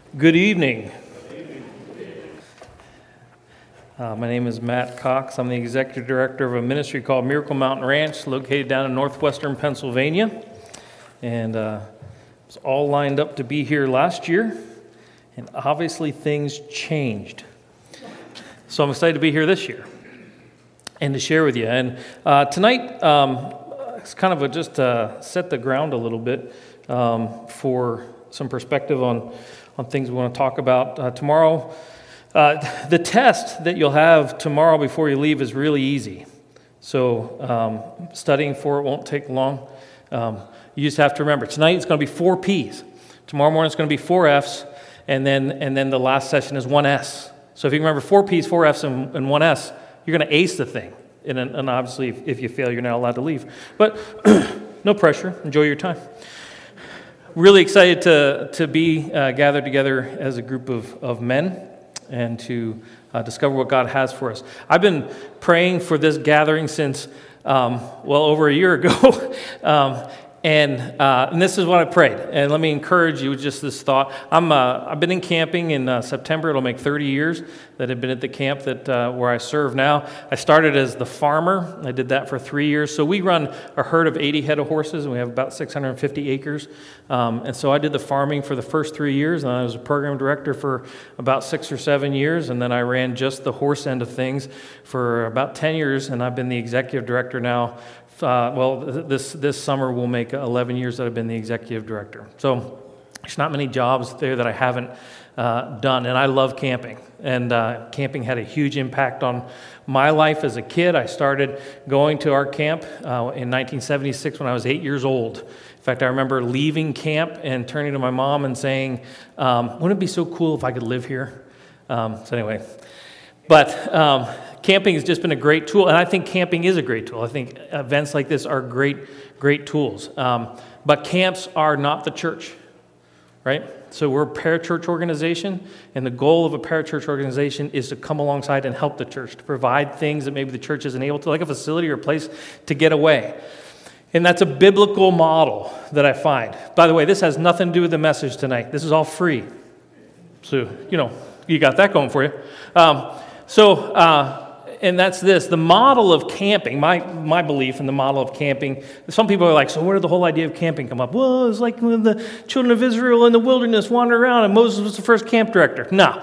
Good evening. My name is Matt Cox. I'm the executive director of a ministry called Miracle Mountain Ranch, located down in northwestern Pennsylvania. And it's all lined up to be here last year, and obviously things changed. So I'm excited to be here this year and to share with you. And tonight, it's kind of just set the ground a little bit for some perspective on things we want to talk about tomorrow. The test that you'll have tomorrow before you leave is really easy. So studying for it won't take long. You just have to remember, tonight it's going to be 4 Ps. Tomorrow morning it's going to be 4 Fs, and then the last session is 1 S. So if you remember 4 Ps, 4 Fs, and 1 S, you're going to ace the thing. And obviously, if you fail, you're not allowed to leave. But no pressure. Enjoy your time. Really excited to be gathered together as a group of men and to discover what God has for us. I've been praying for this gathering since, over a year ago. And this is what I prayed. And let me encourage you with just this thought. I've been in camping in September. It'll make 30 years that I've been at the camp where I serve now. I started as the farmer. I did that for 3 years. So we run a herd of 80 head of horses, and we have about 650 acres. And so I did the farming for the first 3 years, and I was a program director for about 6 or 7 years. And then I ran just the horse end of things for about 10 years, and I've been the executive director now. This summer will make 11 years that I've been the executive director. So there's not many jobs there that I haven't done, and I love camping. And camping had a huge impact on my life as a kid. I started going to our camp in 1976 when I was 8 years old. In fact, I remember leaving camp and turning to my mom and saying, wouldn't it be so cool if I could live here? Camping has just been a great tool, and I think camping is a great tool. I think events like this are great tools. But camps are not the church, right? So we're a parachurch organization, and the goal of a parachurch organization is to come alongside and help the church, to provide things that maybe the church isn't able to, like a facility or a place to get away. And that's a biblical model that I find. By the way, this has nothing to do with the message tonight. This is all free. So, you got that going for you. And that's this, the model of camping, my belief in the model of camping. Some people are like, so where did the whole idea of camping come up? Well, it's like when the children of Israel in the wilderness wandered around and Moses was the first camp director. No,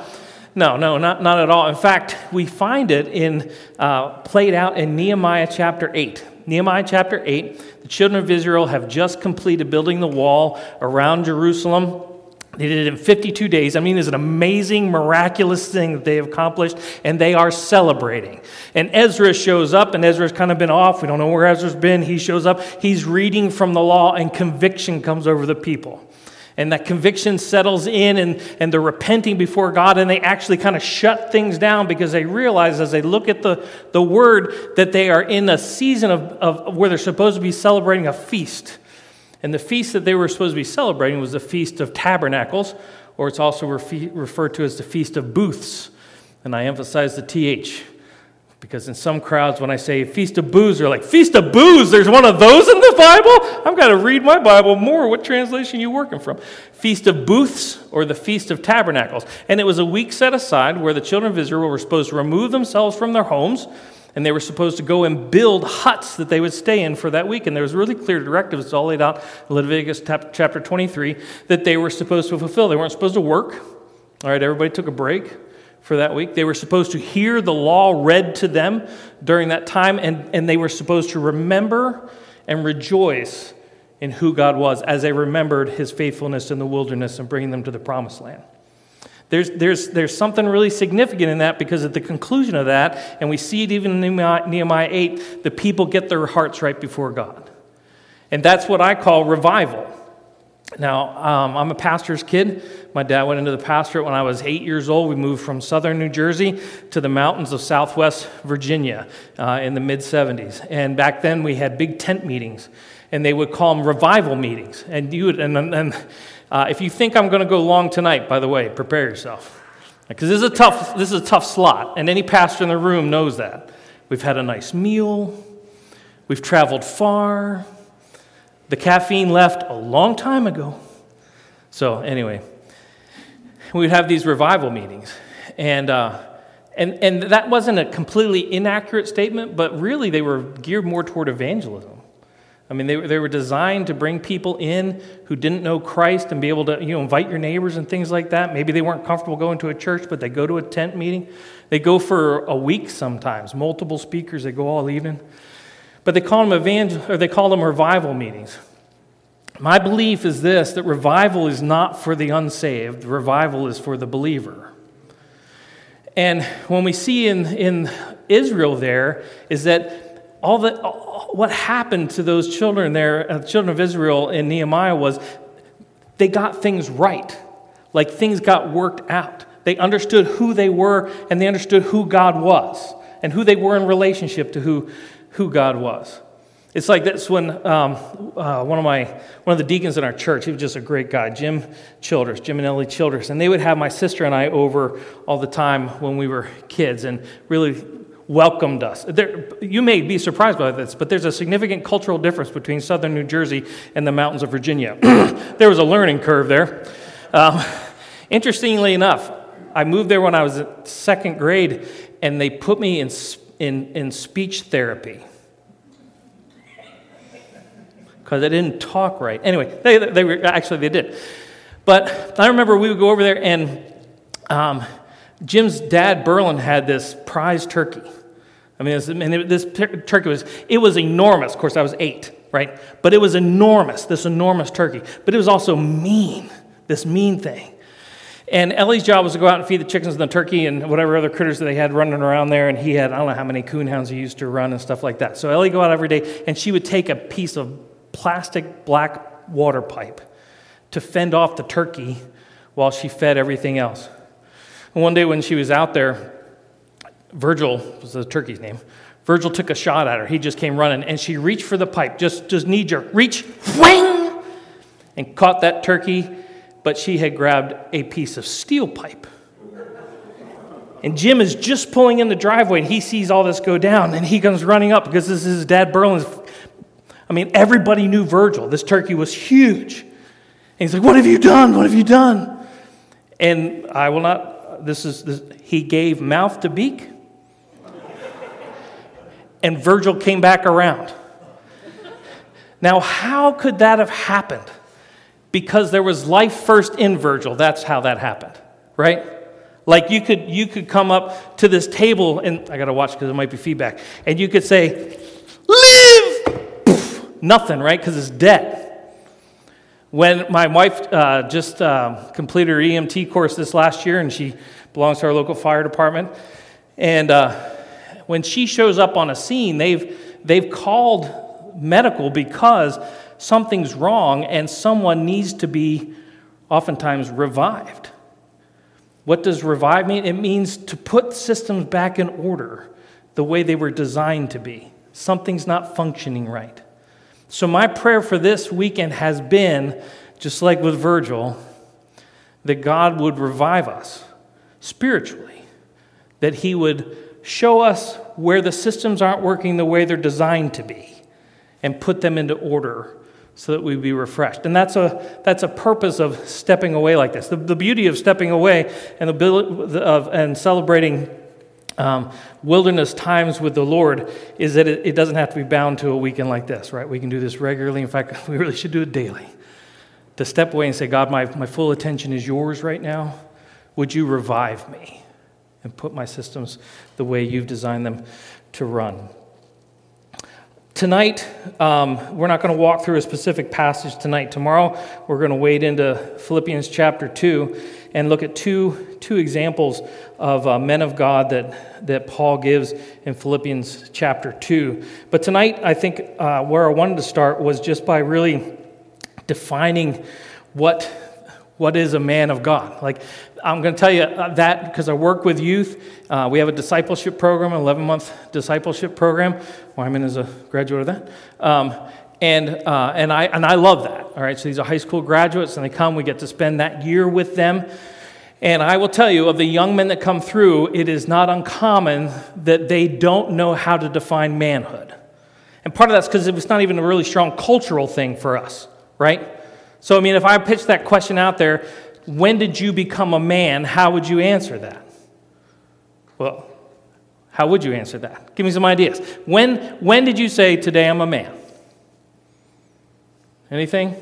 not at all. In fact, we find it played out in Nehemiah chapter 8. Nehemiah chapter 8, the children of Israel have just completed building the wall around Jerusalem. They did it in 52 days. I mean, it's an amazing, miraculous thing that they have accomplished, and they are celebrating. And Ezra shows up, and Ezra's kind of been off. We don't know where Ezra's been. He shows up. He's reading from the law, and conviction comes over the people. And that conviction settles in, and they're repenting before God, and they actually kind of shut things down because they realize as they look at the word that they are in a season of where they're supposed to be celebrating a feast. And the feast that they were supposed to be celebrating was the Feast of Tabernacles, or it's also referred to as the Feast of Booths. And I emphasize the TH, because in some crowds, when I say Feast of Booths, they're like, Feast of Booths? There's one of those in the Bible? I've got to read my Bible more. What translation are you working from? Feast of Booths, or the Feast of Tabernacles. And it was a week set aside where the children of Israel were supposed to remove themselves from their homes, and they were supposed to go and build huts that they would stay in for that week. And there was really clear directives, it's all laid out in Leviticus chapter 23, that they were supposed to fulfill. They weren't supposed to work. All right, everybody took a break for that week. They were supposed to hear the law read to them during that time, and they were supposed to remember and rejoice in who God was as they remembered his faithfulness in the wilderness and bringing them to the promised land. There's something really significant in that, because at the conclusion of that, and we see it even in Nehemiah 8, the people get their hearts right before God. And that's what I call revival. Now, I'm a pastor's kid. My dad went into the pastorate when I was 8 years old. We moved from southern New Jersey to the mountains of southwest Virginia in the mid-'70s. And back then we had big tent meetings, and they would call them revival meetings. And if you think I'm going to go long tonight, by the way, prepare yourself, because this is a tough slot, and any pastor in the room knows that. We've had a nice meal. We've traveled far. The caffeine left a long time ago. So anyway, we'd have these revival meetings. And that wasn't a completely inaccurate statement, but really they were geared more toward evangelism. I mean, they were designed to bring people in who didn't know Christ and be able to, invite your neighbors and things like that. Maybe they weren't comfortable going to a church, but they go to a tent meeting. They go for a week sometimes, multiple speakers. They go all evening. But they call them revival meetings. My belief is this, that revival is not for the unsaved. Revival is for the believer. And when we see in Israel there is that what happened to those children there, the children of Israel in Nehemiah, was they got things right. Like things got worked out. They understood who they were, and they understood who God was, and who they were in relationship to who God was. It's like this when one of the deacons in our church, he was just a great guy, Jim and Ellie Childers, and they would have my sister and I over all the time when we were kids, and really welcomed us. You may be surprised by this, but there's a significant cultural difference between southern New Jersey and the mountains of Virginia. There was a learning curve there. Interestingly enough, I moved there when I was in second grade, and they put me in speech therapy because I didn't talk right. Anyway, they did. But I remember we would go over there, and Jim's dad, Berlin, had this prize turkey. I mean, this turkey was enormous. Of course, I was 8, right? But it was enormous, this enormous turkey. But it was also mean, this mean thing. And Ellie's job was to go out and feed the chickens and the turkey and whatever other critters that they had running around there. And he had, I don't know how many coonhounds he used to run and stuff like that. So Ellie would go out every day, and she would take a piece of plastic black water pipe to fend off the turkey while she fed everything else. And one day when she was out there, Virgil was the turkey's name. Virgil took a shot at her. He just came running, and she reached for the pipe, just knee-jerk, reach, whang, and caught that turkey, but she had grabbed a piece of steel pipe. And Jim is just pulling in the driveway, and he sees all this go down, and he comes running up because this is his dad, Berlin's. I mean, everybody knew Virgil. This turkey was huge. And he's like, "What have you done? What have you done?" And I will not... He gave mouth to beak, and Virgil came back around. Now, how could that have happened? Because there was life first in Virgil. That's how that happened, right? Like you could come up to this table, and I got to watch because there might be feedback, and you could say, "Live!" Poof, nothing, right? Because it's dead. When my wife just completed her EMT course this last year, and she belongs to our local fire department, and when she shows up on a scene, they've called medical because something's wrong and someone needs to be oftentimes revived. What does revive mean? It means to put systems back in order the way they were designed to be. Something's not functioning right. So my prayer for this weekend has been, just like with Virgil, that God would revive us spiritually, that He would show us where the systems aren't working the way they're designed to be, and put them into order so that we'd be refreshed. And that's a purpose of stepping away like this. The beauty of stepping away and celebrating wilderness times with the Lord is that it doesn't have to be bound to a weekend like this, right? We can do this regularly. In fact, we really should do it daily. To step away and say, "God, my full attention is yours right now. Would you revive me and put my systems the way you've designed them to run?" Tonight, we're not going to walk through a specific passage tonight. Tomorrow, we're going to wade into Philippians chapter 2 and look at two examples of men of God that Paul gives in Philippians chapter 2. But tonight, I think where I wanted to start was just by really defining what is a man of God. Like, I'm going to tell you that because I work with youth. We have a discipleship program, an 11-month discipleship program. Wyman is a graduate of that. And I love that. All right, so these are high school graduates, and they come. We get to spend that year with them. And I will tell you, of the young men that come through, it is not uncommon that they don't know how to define manhood. And part of that's because it's not even a really strong cultural thing for us, right? So, I mean, if I pitch that question out there, when did you become a man? How would you answer that? Well, how would you answer that? Give me some ideas. When did you say, today I'm a man? Anything?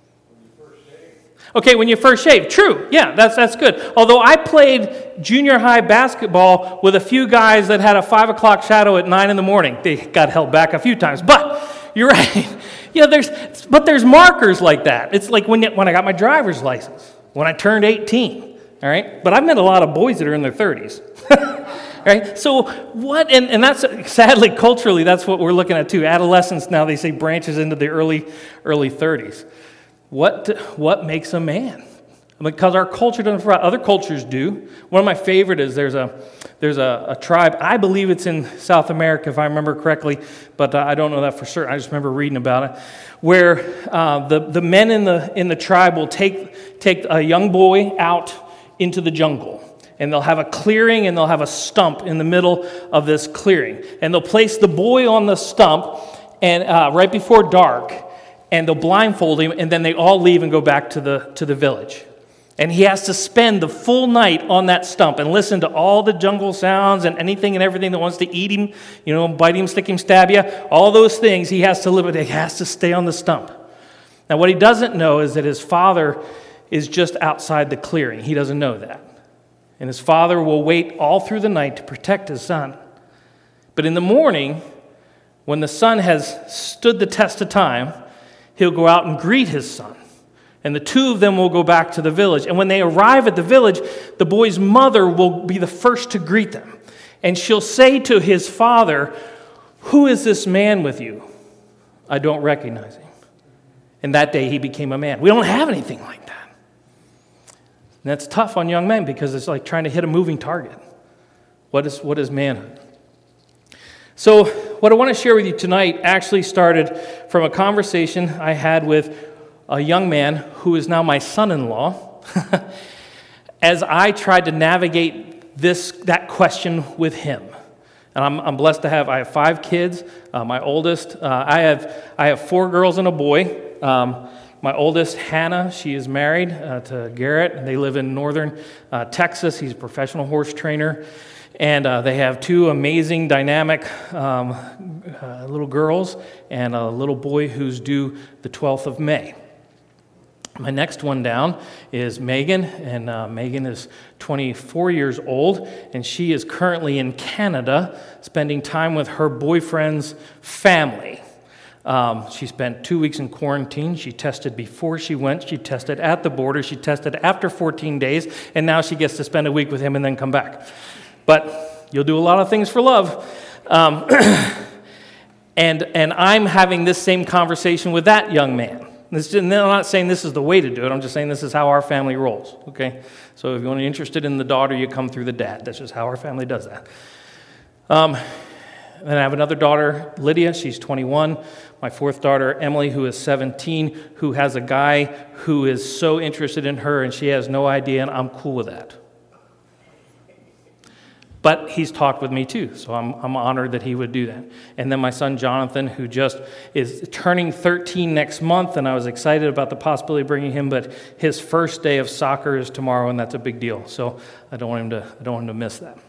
Okay, when you first shaved. True. Yeah, that's good. Although I played junior high basketball with a few guys that had a 5 o'clock shadow at 9 in the morning. They got held back a few times. But you're right. Yeah, there's markers like that. It's like when I got my driver's license, when I turned 18. All right? But I've met a lot of boys that are in their 30s. Right? So what, and that's, sadly, culturally, that's what we're looking at too. Adolescence now, they say, branches into the early 30s. What makes a man? Because our culture doesn't, other cultures do. One of my favorite is there's a tribe, I believe it's in South America, if I remember correctly, but I don't know that for certain. I just remember reading about it, where the men in the tribe will take a young boy out into the jungle. And they'll have a clearing and they'll have a stump in the middle of this clearing. And they'll place the boy on the stump and right before dark, and they'll blindfold him, and then they all leave and go back to the village. And he has to spend the full night on that stump and listen to all the jungle sounds and anything and everything that wants to eat him, bite him, stick him, stab you, all those things he has to live with. He has to stay on the stump. Now, what he doesn't know is that his father is just outside the clearing. He doesn't know that. And his father will wait all through the night to protect his son. But in the morning, when the son has stood the test of time, he'll go out and greet his son. And the two of them will go back to the village. And when they arrive at the village, the boy's mother will be the first to greet them. And she'll say to his father, "Who is this man with you? I don't recognize him." And that day he became a man. We don't have anything like that. And that's tough on young men because it's like trying to hit a moving target. What is manhood? So what I want to share with you tonight actually started from a conversation I had with a young man who is now my son-in-law as I tried to navigate that question with him. And I'm blessed to have 5 kids. My oldest, I have 4 girls and a boy. My oldest, Hannah, she is married to Garrett, and they live in northern Texas. He's a professional horse trainer, and they have 2 amazing, dynamic little girls and a little boy who's due the 12th of May. My next one down is Megan, and Megan is 24 years old, and she is currently in Canada spending time with her boyfriend's family. She spent 2 weeks in quarantine. She tested before she went. She tested at the border. She tested after 14 days. And now she gets to spend a week with him and then come back. But you'll do a lot of things for love. And I'm having this same conversation with that young man. I'm not saying this is the way to do it. I'm just saying this is how our family rolls. Okay? So if you're interested in the daughter, you come through the dad. That's just how our family does that. And I have another daughter, Lydia. She's 21. My 4th daughter, Emily, who is 17, who has a guy who is so interested in her, and she has no idea, and I'm cool with that. But he's talked with me too, so I'm honored that he would do that. And then my son, Jonathan, who just is turning 13 next month, and I was excited about the possibility of bringing him, but his first day of soccer is tomorrow, and that's a big deal. So I don't want him to miss that.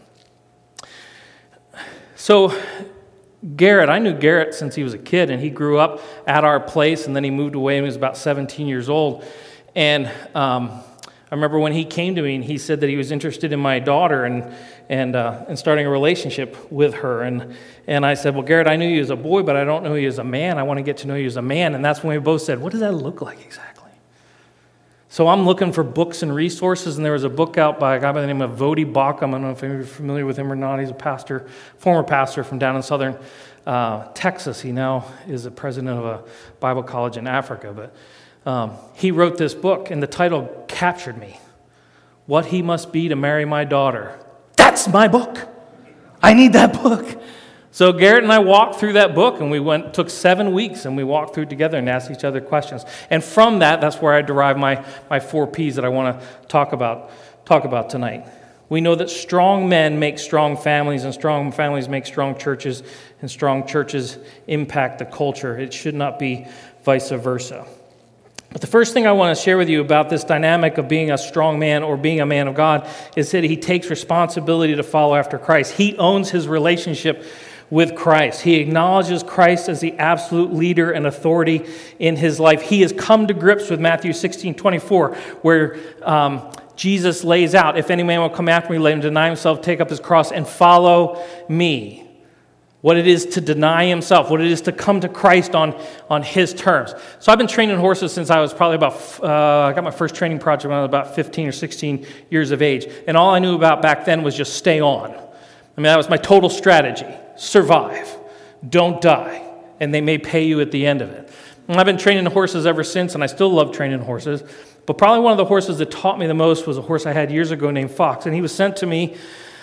So Garrett, I knew Garrett since he was a kid, and he grew up at our place, and then he moved away when he was about 17 years old. And I remember when he came to me, and he said that he was interested in my daughter and starting a relationship with her. And I said, well, Garrett, I knew you as a boy, but I don't know you as a man. I want to get to know you as a man. And that's when we both said, what does that look like exactly? So I'm looking for books and resources, and there was a book out by a guy by the name of Vodi Bakum. I don't know if you're familiar with him or not. He's a former pastor from down in southern Texas. He now is the president of a Bible college in Africa. But he wrote this book, and the title captured me. What He Must Be to Marry My Daughter. That's my book. I need that book. So Garrett and I walked through that book, and we took 7 weeks, and we walked through it together and asked each other questions. And from that's where I derive my 4 Ps that I want to talk about tonight. We know that strong men make strong families, and strong families make strong churches, and strong churches impact the culture. It should not be vice versa. But the first thing I want to share with you about this dynamic of being a strong man or being a man of God is that he takes responsibility to follow after Christ. He owns his relationship with Christ. He acknowledges Christ as the absolute leader and authority in his life. He has come to grips with Matthew 16:24, where Jesus lays out, if any man will come after me, let him deny himself, take up his cross, and follow me. What it is to deny himself, what it is to come to Christ on his terms. So I've been training horses since I was probably I got my first training project when I was about 15 or 16 years of age. And all I knew about back then was just stay on. I mean, that was my total strategy. Survive. Don't die. And they may pay you at the end of it. And I've been training horses ever since, and I still love training horses. But probably one of the horses that taught me the most was a horse I had years ago named Fox. And he was sent to me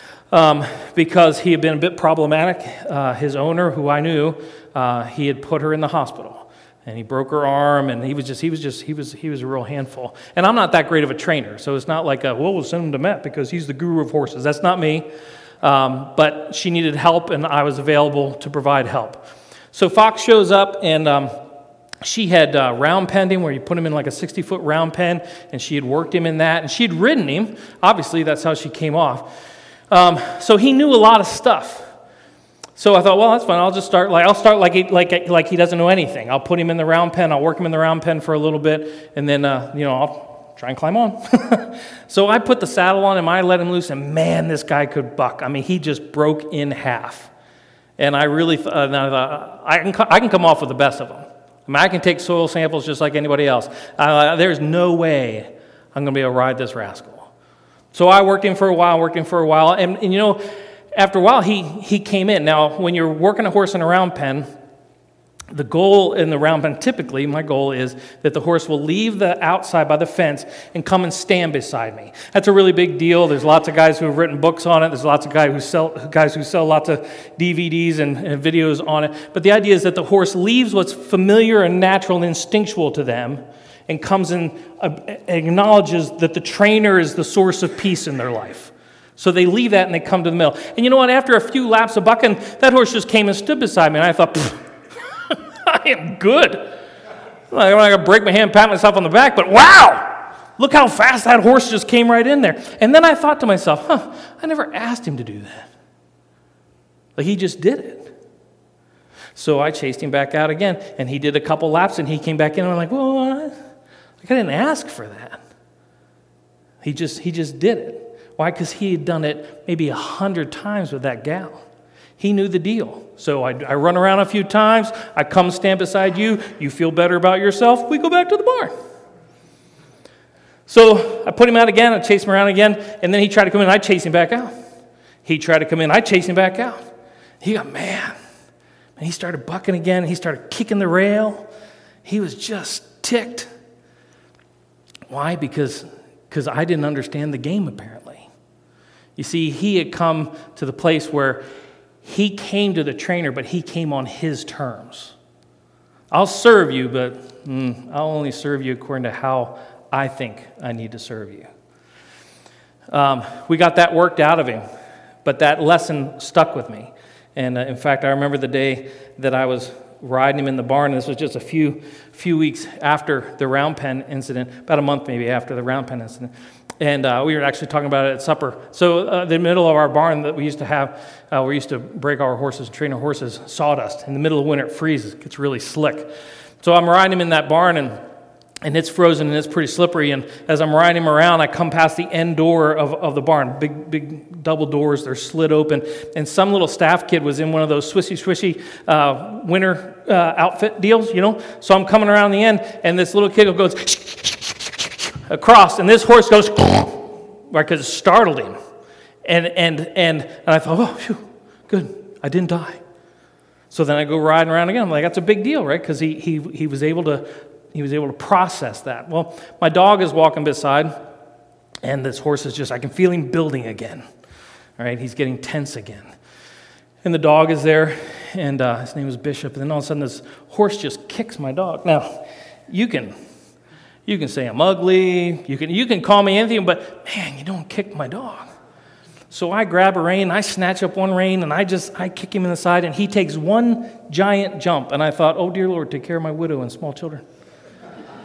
because he had been a bit problematic. His owner, who I knew, he had put her in the hospital, and he broke her arm, and he was a real handful. And I'm not that great of a trainer, so it's not like we'll send him to Matt because he's the guru of horses. That's not me. But she needed help, and I was available to provide help. So Fox shows up, and she had round penned him, where you put him in like a 60-foot round pen, and she had worked him in that, and she had ridden him. Obviously, that's how she came off. So he knew a lot of stuff. So I thought, well, that's fine. I'll start like he doesn't know anything. I'll put him in the round pen. I'll work him in the round pen for a little bit, and then I'll try and climb on. So I put the saddle on him. I let him loose, and man, this guy could buck. I mean, he just broke in half. And I really thought, I can come off with the best of them. I mean, I can take soil samples just like anybody else. There's no way I'm going to be able to ride this rascal. So I worked him for a while, and after a while, he came in. Now, when you're working a horse in a round pen, the goal in the round pen, typically, my goal is that the horse will leave the outside by the fence and come and stand beside me. That's a really big deal. There's lots of guys who have written books on it. There's lots of guys who sell lots of DVDs and videos on it. But the idea is that the horse leaves what's familiar and natural and instinctual to them and comes and acknowledges that the trainer is the source of peace in their life. So they leave that and they come to the middle. And you know what? After a few laps of bucking, that horse just came and stood beside me. And I thought, I am good. I'm not going to break my hand, pat myself on the back, but wow! Look how fast that horse just came right in there. And then I thought to myself, I never asked him to do that. Like, he just did it. So I chased him back out again, and he did a couple laps, and he came back in, and I'm like, well, I didn't ask for that. He just did it. Why? Because he had done it maybe 100 times with that gal. He knew the deal. So I run around a few times. I come stand beside you. You feel better about yourself. We go back to the barn. So I put him out again. I chase him around again. And then he tried to come in. I chase him back out. He tried to come in. I chase him back out. He got mad. And he started bucking again. He started kicking the rail. He was just ticked. Why? Because I didn't understand the game, apparently. You see, he had come to the place where he came to the trainer, but he came on his terms. I'll serve you, but I'll only serve you according to how I think I need to serve you. We got that worked out of him, but that lesson stuck with me. And in fact, I remember the day that I was riding him in the barn. And this was just a few weeks after the round pen incident, about a month maybe after the round pen incident. And we were actually talking about it at supper. So the middle of our barn that we used to have, we used to break our horses and train our horses, sawdust. In the middle of winter, it freezes. It gets really slick. So I'm riding him in that barn, and it's frozen, and it's pretty slippery. And as I'm riding him around, I come past the end door of the barn, big double doors. They're slid open. And some little staff kid was in one of those swishy winter outfit deals, So I'm coming around the end, and this little kid goes across, and this horse goes, right, because it startled him. And I thought, oh, phew, good, I didn't die. So then I go riding around again. I'm like, that's a big deal, right? Because he was able to process that. Well, my dog is walking beside, and this horse is just, I can feel him building again. All right, he's getting tense again. And the dog is there, and his name was Bishop, and then all of a sudden this horse just kicks my dog. Now, you can say I'm ugly, you can call me anything, but man, you don't kick my dog. So I grab a rein, I snatch up one rein, and I kick him in the side, and he takes one giant jump. And I thought, oh dear Lord, take care of my widow and small children.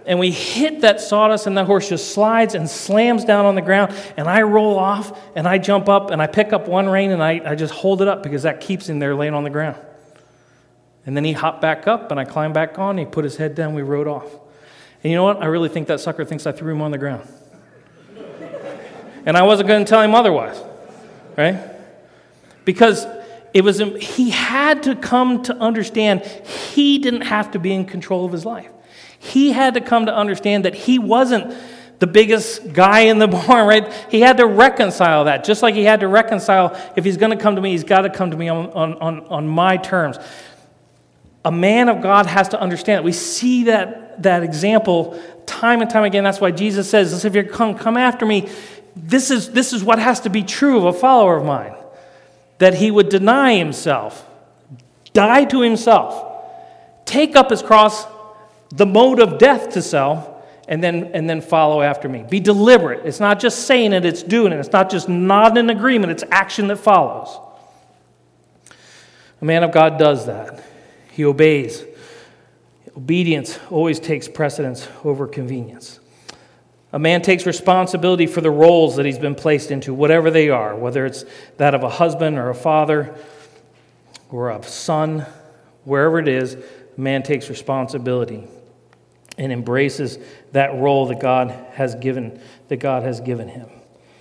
and we hit that sawdust, and that horse just slides and slams down on the ground, and I roll off, and I jump up, and I pick up one rein, and I just hold it up because that keeps him there laying on the ground. And then he hopped back up, and I climbed back on, and he put his head down, we rode off. And you know what? I really think that sucker thinks I threw him on the ground. And I wasn't going to tell him otherwise, right? Because he had to come to understand he didn't have to be in control of his life. He had to come to understand that he wasn't the biggest guy in the barn, right? He had to reconcile that. Just like he had to reconcile, if he's going to come to me, he's got to come to me on my terms. A man of God has to understand it. We see that example time and time again. That's why Jesus says, "If you come after me," this is what has to be true of a follower of mine. That he would deny himself, die to himself, take up his cross, the mode of death to self, and then follow after me. Be deliberate. It's not just saying it, it's doing it. It's not just nodding in agreement, it's action that follows. A man of God does that. He obeys. Obedience always takes precedence over convenience. A man takes responsibility for the roles that he's been placed into, whatever they are, whether it's that of a husband or a father or a son, wherever it is, a man takes responsibility and embraces that role that God has given him.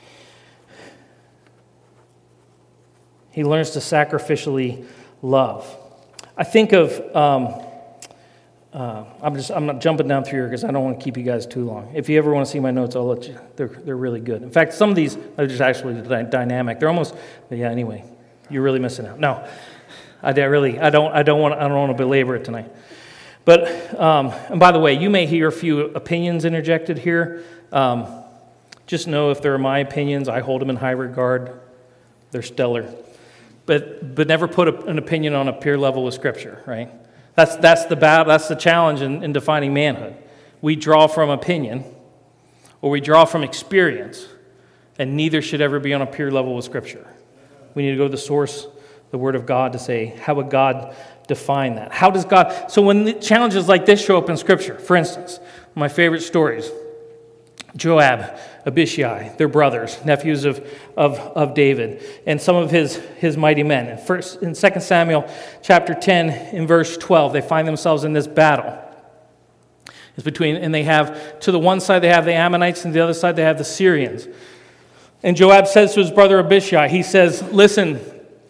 He learns to sacrificially love. I think of I'm not jumping down through here because I don't want to keep you guys too long. If you ever want to see my notes, I'll let you. They're really good. In fact, some of these are just actually dynamic. They're almost, yeah. Anyway, you're really missing out. No, I don't want to belabor it tonight. But and by the way, you may hear a few opinions interjected here. Just know if they're my opinions, I hold them in high regard. They're stellar, but never put an opinion on a peer level with Scripture, right? That's the challenge in defining manhood. We draw from opinion, or we draw from experience, and neither should ever be on a peer level with Scripture. We need to go to the source, the Word of God, to say, how would God define that? How does God... So when challenges like this show up in Scripture, for instance, my favorite stories, Joab, Abishai, their brothers, nephews of David, and some of his mighty men. In 2 Samuel chapter 10, in verse 12, they find themselves in this battle. It's and they have, to the one side they have the Ammonites, and the other side they have the Syrians. And Joab says to his brother Abishai, he says, listen,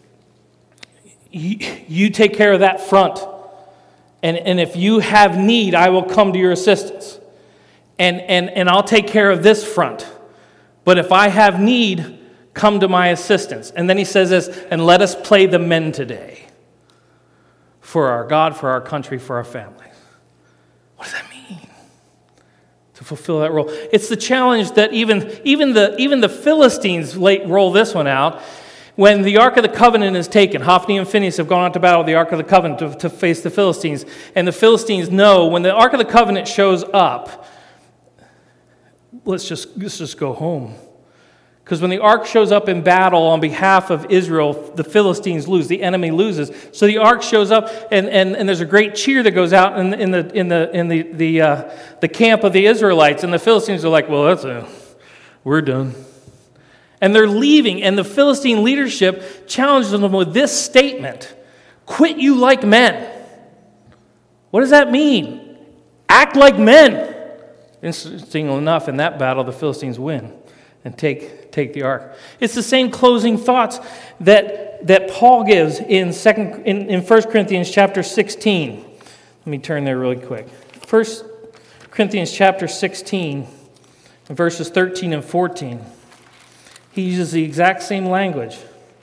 you take care of that front, and if you have need, I will come to your assistance. And I'll take care of this front. But if I have need, come to my assistance. And then he says this, and let us play the men today. For our God, for our country, for our families. What does that mean? To fulfill that role. It's the challenge that even the Philistines roll this one out. When the Ark of the Covenant is taken, Hophni and Phinehas have gone out to battle with the Ark of the Covenant to face the Philistines. And the Philistines know when the Ark of the Covenant shows up, let's just go home. Because when the ark shows up in battle on behalf of Israel, the Philistines lose, the enemy loses. So the ark shows up, and there's a great cheer that goes out in the camp of the Israelites, and the Philistines are like, well, we're done. And they're leaving, and the Philistine leadership challenges them with this statement: "Quit you like men." What does that mean? Act like men. Interestingly enough, in that battle, the Philistines win and take the ark. It's the same closing thoughts that Paul gives in 1 Corinthians chapter 16. Let me turn there really quick. 1 Corinthians chapter 16, verses 13 and 14. He uses the exact same language.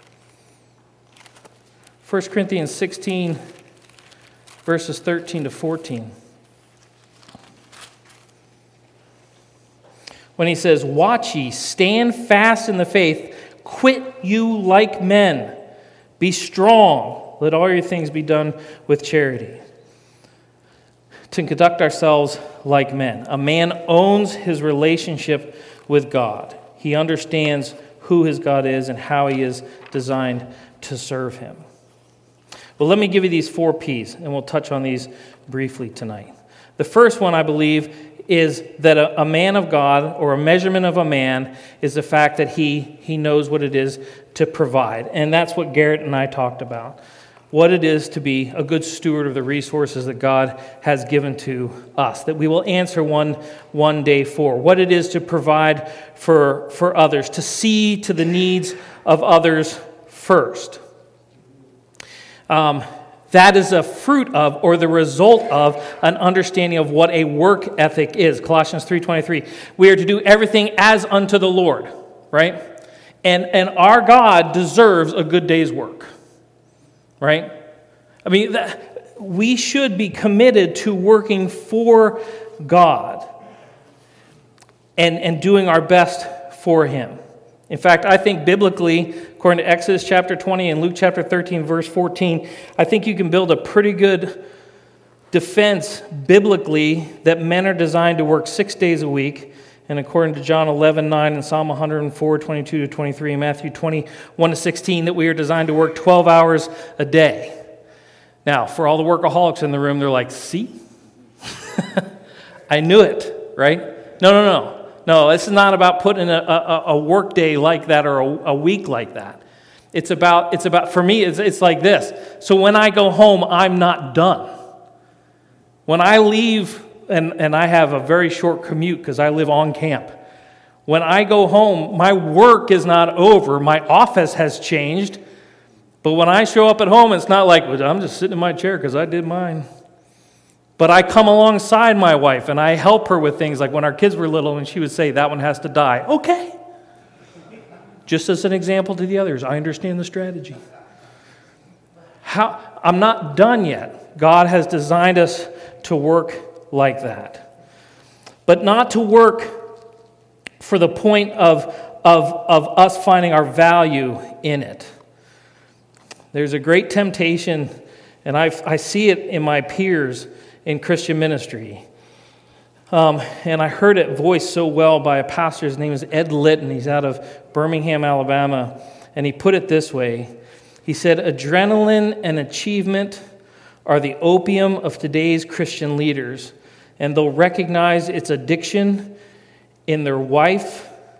1 Corinthians 16, verses 13 to 14. When he says, "Watch ye, stand fast in the faith, quit you like men, be strong, let all your things be done with charity." To conduct ourselves like men. A man owns his relationship with God. He understands who his God is and how he is designed to serve him. Well, let me give you these 4 P's, and we'll touch on these briefly tonight. The first one, I believe, is that a man of God, or a measurement of a man, is the fact that he knows what it is to provide. And that's what Garrett and I talked about. What it is to be a good steward of the resources that God has given to us, that we will answer one day for. What it is to provide for others, to see to the needs of others first. That is a fruit of, or the result of, an understanding of what a work ethic is. Colossians 3:23. We are to do everything as unto the Lord, right? And our God deserves a good day's work, right? I mean, we should be committed to working for God and doing our best for Him. In fact, I think biblically, according to Exodus chapter 20 and Luke chapter 13, verse 14, I think you can build a pretty good defense biblically that men are designed to work 6 days a week. And according to John 11:9 and Psalm 104, 22 to 23, and Matthew 21 to 16, that we are designed to work 12 hours a day. Now, for all the workaholics in the room, they're like, see? I knew it, right? No. No, this is not about putting a work day like that or a week like that. It's about for me, it's like this. So when I go home, I'm not done. When I leave, and I have a very short commute because I live on camp. When I go home, my work is not over. My office has changed. But when I show up at home, it's not like, well, I'm just sitting in my chair because I did mine. But I come alongside my wife and I help her with things like when our kids were little and she would say, that one has to die. Okay. Just as an example to the others, I understand the strategy. I'm not done yet. God has designed us to work like that. But not to work for the point of us finding our value in it. There's a great temptation, and I see it in my peers in Christian ministry. And I heard it voiced so well by a pastor. His name is Ed Litton. He's out of Birmingham, Alabama. And he put it this way. He said, adrenaline and achievement are the opium of today's Christian leaders. And they'll recognize its addiction in their wife's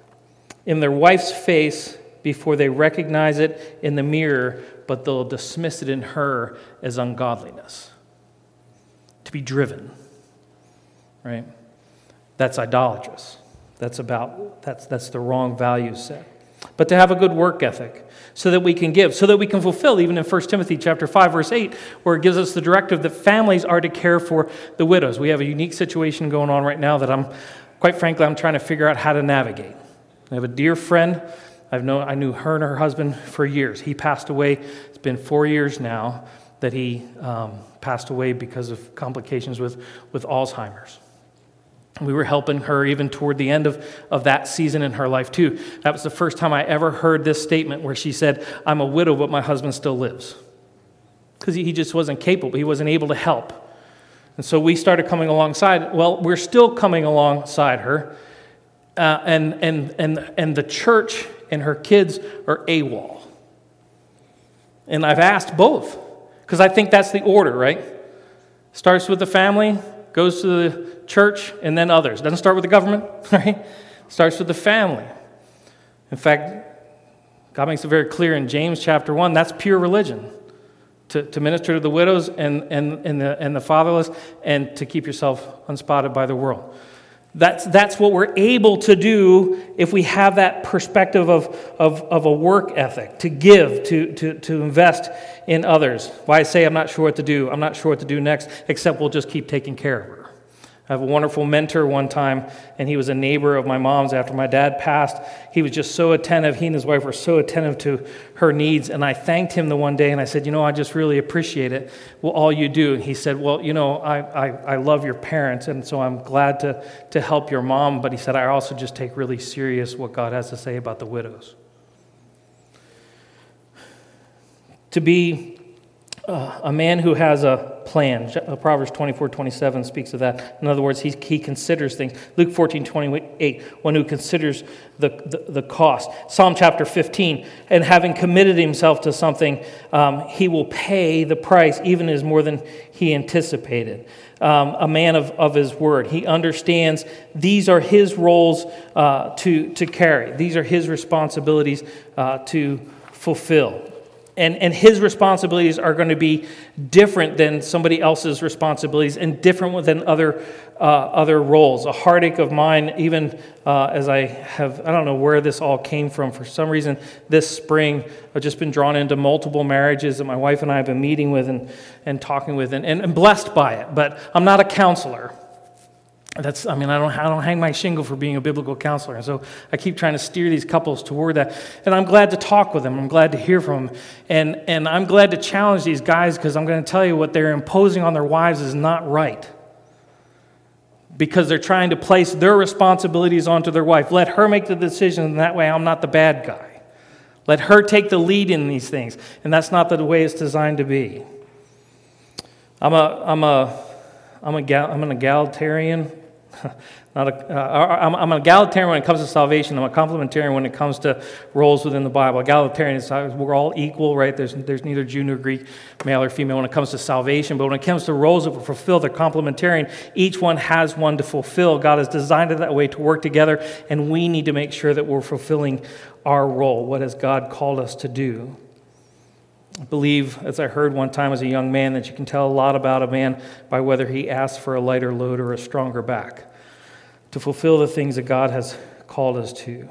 face before they recognize it in the mirror, but they'll dismiss it in her as ungodliness. To be driven, right? That's idolatrous. That's the wrong value set. But to have a good work ethic so that we can give, so that we can fulfill, even in 1 Timothy chapter 5, verse 8, where it gives us the directive that families are to care for the widows. We have a unique situation going on right now that I'm trying to figure out how to navigate. I have a dear friend. I knew her and her husband for years. He passed away. It's been 4 years now that he passed away because of complications with Alzheimer's. We were helping her even toward the end of that season in her life too. That was the first time I ever heard this statement where she said, I'm a widow, but my husband still lives. Because he just wasn't capable. He wasn't able to help. And so we started coming alongside. Well, we're still coming alongside her. And the church and her kids are AWOL. And I've asked both. Because I think that's the order, right? Starts with the family, goes to the church, and then others. Doesn't start with the government, right? Starts with the family. In fact, God makes it very clear in James chapter 1, that's pure religion. To minister to the widows and the fatherless, and to keep yourself unspotted by the world. That's what we're able to do if we have that perspective of a work ethic, to give, to invest in others. Why I say I'm not sure what to do. I'm not sure what to do next, except we'll just keep taking care of her. I have a wonderful mentor one time, and he was a neighbor of my mom's after my dad passed. He was just so attentive. He and his wife were so attentive to her needs, and I thanked him the one day, and I said, I just really appreciate it, all you do. And he said, I love your parents, and so I'm glad to help your mom, but he said, I also just take really serious what God has to say about the widows. To be A man who has a plan. Proverbs 24:27 speaks of that. In other words, he considers things. Luke 14:28, one who considers the cost. Psalm chapter 15, and having committed himself to something, he will pay the price, even as more than he anticipated. A man of his word. He understands these are his roles to carry. These are his responsibilities to fulfill. And his responsibilities are going to be different than somebody else's responsibilities and different than other roles. A heartache of mine, even as I don't know where this all came from. For some reason, this spring, I've just been drawn into multiple marriages that my wife and I have been meeting with and talking with and blessed by it. But I'm not a counselor. I don't hang my shingle for being a biblical counselor. And so I keep trying to steer these couples toward that. And I'm glad to talk with them. I'm glad to hear from them. And I'm glad to challenge these guys because I'm going to tell you what they're imposing on their wives is not right. Because they're trying to place their responsibilities onto their wife. Let her make the decision, and that way I'm not the bad guy. Let her take the lead in these things. And that's not the way it's designed to be. I'm an egalitarian. I'm an egalitarian when it comes to salvation. I'm a complementarian when it comes to roles within the Bible. Egalitarian is we're all equal, right? There's neither Jew nor Greek, male or female when it comes to salvation. But when it comes to roles that we fulfill, they're complementarian. Each one has one to fulfill. God has designed it that way to work together, and we need to make sure that we're fulfilling our role. What has God called us to do? I believe, as I heard one time as a young man, that you can tell a lot about a man by whether he asks for a lighter load or a stronger back to fulfill the things that God has called us to.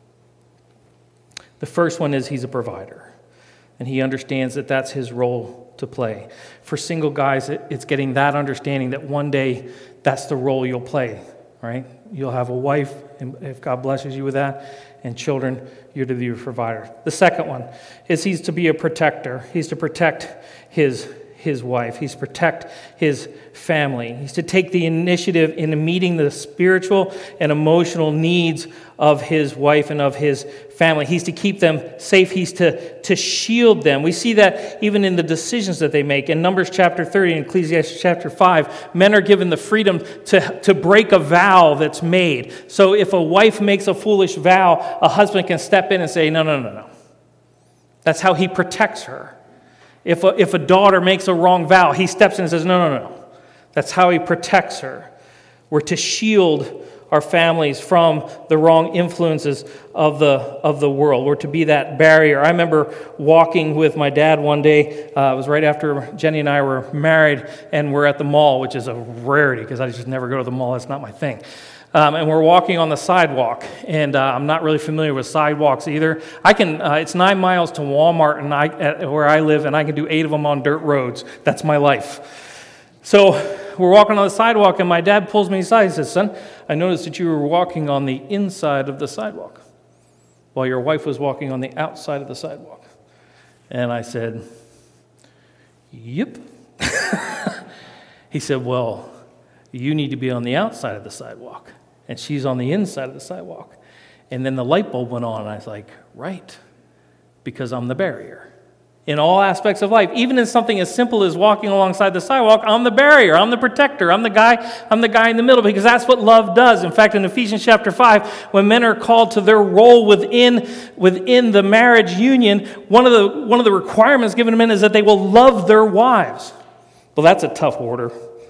The first one is he's a provider, and he understands that that's his role to play. For single guys, it's getting that understanding that one day that's the role you'll play, right? You'll have a wife, and if God blesses you with that, and children, you're to be a provider. The second one is he's to be a protector. He's to protect his wife. He's to protect his family. He's to take the initiative in meeting the spiritual and emotional needs of his wife and of his family. He's to keep them safe. He's to shield them. We see that even in the decisions that they make. In Numbers chapter 30 and Ecclesiastes chapter 5, men are given the freedom to break a vow that's made. So if a wife makes a foolish vow, a husband can step in and say, no. That's how he protects her. If a daughter makes a wrong vow, he steps in and says, no. That's how he protects her. We're to shield our families from the wrong influences of the world. We're to be that barrier. I remember walking with my dad one day. It was right after Jenny and I were married, and we're at the mall, which is a rarity because I just never go to the mall. That's not my thing. And we're walking on the sidewalk, and I'm not really familiar with sidewalks either. It's 9 miles to Walmart where I live, and I can do 8 of them on dirt roads. That's my life. So we're walking on the sidewalk, and my dad pulls me aside. He says, "Son, I noticed that you were walking on the inside of the sidewalk while your wife was walking on the outside of the sidewalk." And I said, "Yep." He said, "Well, you need to be on the outside of the sidewalk, and she's on the inside of the sidewalk." And then the light bulb went on, and I was like, right, because I'm the barrier. In all aspects of life, even in something as simple as walking alongside the sidewalk, I'm the barrier, I'm the protector, I'm the guy in the middle, because that's what love does. In fact, in Ephesians chapter 5, when men are called to their role within the marriage union, one of the requirements given to men is that they will love their wives. Well, that's a tough order.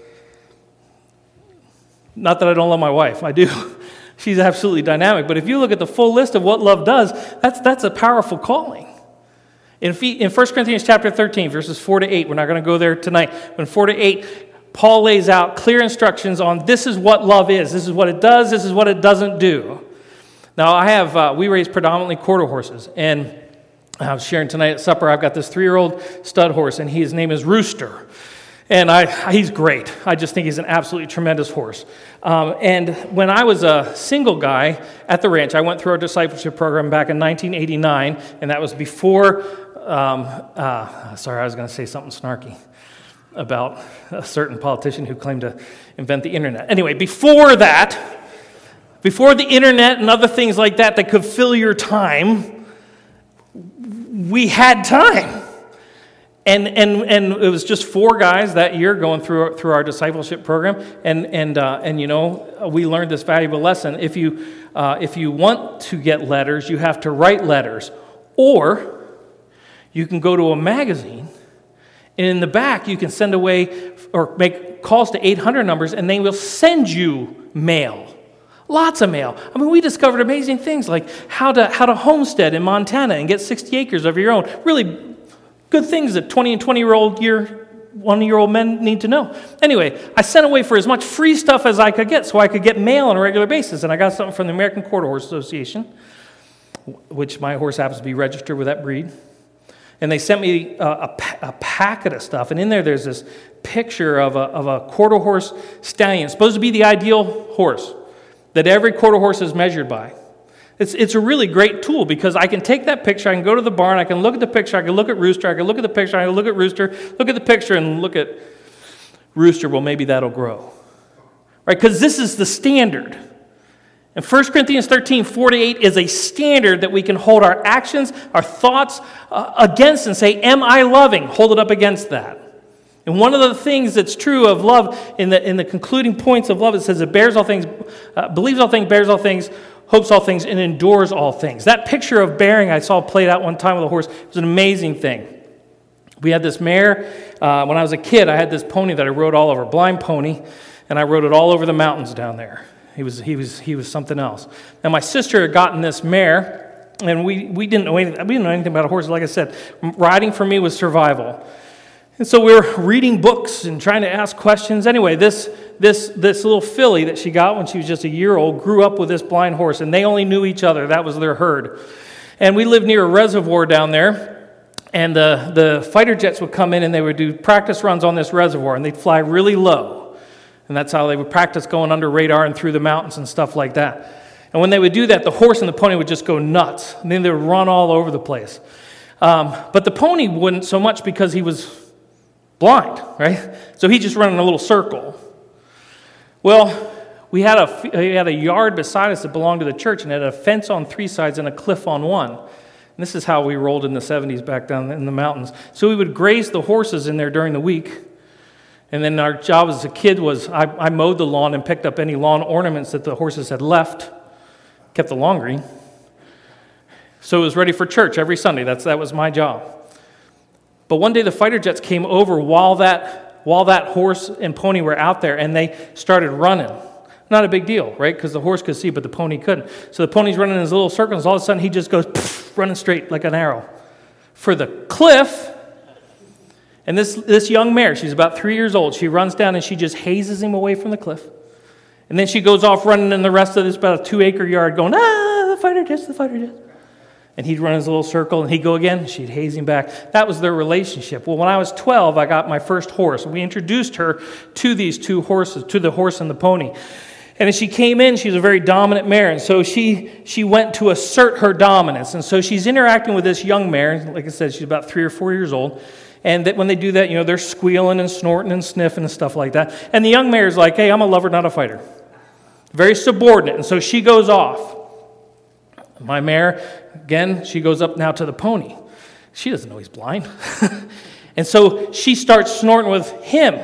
Not that I don't love my wife, I do. She's absolutely dynamic. But if you look at the full list of what love does, that's a powerful calling. In 1 Corinthians chapter 13, verses 4 to 8, we're not going to go there tonight, but in 4 to 8, Paul lays out clear instructions on this is what love is, this is what it does, this is what it doesn't do. Now, we raise predominantly quarter horses, and I was sharing tonight at supper, I've got this 3-year-old stud horse, and his name is Rooster. And he's great. I just think he's an absolutely tremendous horse. And when I was a single guy at the ranch, I went through our discipleship program back in 1989, and that was before, sorry, I was going to say something snarky about a certain politician who claimed to invent the internet. Anyway, before that, before the internet and other things like that could fill your time, we had time. And it was just 4 guys that year going through our discipleship program, and we learned this valuable lesson. If you want to get letters, you have to write letters, or you can go to a magazine, and in the back you can send away or make calls to 800 numbers, and they will send you mail. Lots of mail. I mean, we discovered amazing things like how to homestead in Montana and get 60 acres of your own. Really good things that 20 and 21-year-old men need to know. Anyway, I sent away for as much free stuff as I could get so I could get mail on a regular basis. And I got something from the American Quarter Horse Association, which my horse happens to be registered with that breed. And they sent me a packet of stuff. And in there's this picture of a quarter horse stallion, supposed to be the ideal horse that every quarter horse is measured by. It's a really great tool because I can take that picture, I can go to the barn, I can look at the picture, I can look at Rooster, I can look at the picture, I can look at Rooster, look at the picture and look at Rooster. Well, maybe that'll grow. Right? Because this is the standard. And 1 Corinthians 13:48 is a standard that we can hold our actions, our thoughts against and say, am I loving? Hold it up against that. And one of the things that's true of love in the concluding points of love, it says it bears all things, believes all things, bears all things, hopes all things, and endures all things. That picture of bearing I saw played out one time with a horse. It was an amazing thing. We had this mare. When I was a kid, I had this pony that I rode all over, blind pony, and I rode it all over the mountains down there. He was something else. Now my sister had gotten this mare, and we didn't know anything about horses. Like I said, riding for me was survival. And so we were reading books and trying to ask questions. Anyway, this little filly that she got when she was just a year old grew up with this blind horse, and they only knew each other. That was their herd. And we lived near a reservoir down there, and the fighter jets would come in and they would do practice runs on this reservoir, and they'd fly really low. And that's how they would practice going under radar and through the mountains and stuff like that. And when they would do that, the horse and the pony would just go nuts. And then they would run all over the place. But the pony wouldn't so much because he was blind, right? So he just ran in a little circle. Well, we had a yard beside us that belonged to the church, and it had a fence on 3 sides and a cliff on one. And this is how we rolled in the 70s back down in the mountains. So we would graze the horses in there during the week. And then our job as a kid was I mowed the lawn and picked up any lawn ornaments that the horses had left, kept the lawn green. So it was ready for church every Sunday. That was my job. But one day the fighter jets came over while that horse and pony were out there, and they started running. Not a big deal, right? Because the horse could see, but the pony couldn't. So the pony's running in his little circles. All of a sudden, he just goes running straight like an arrow for the cliff. And this young mare, she's about 3 years old, she runs down and she just hazes him away from the cliff. And then she goes off running in the rest of this about a 2-acre yard going, the fighter jets. And he'd run his little circle, and he'd go again, and she'd haze him back. That was their relationship. Well, when I was 12, I got my first horse. We introduced her to these 2 horses, to the horse and the pony. And as she came in, she was a very dominant mare, and so she went to assert her dominance. And so she's interacting with this young mare. Like I said, she's about 3 or 4 years old. And when they do that, they're squealing and snorting and sniffing and stuff like that. And the young mare's like, hey, I'm a lover, not a fighter. Very subordinate. And so she goes off. My mare, again, she goes up now to the pony. She doesn't know he's blind. And so she starts snorting with him.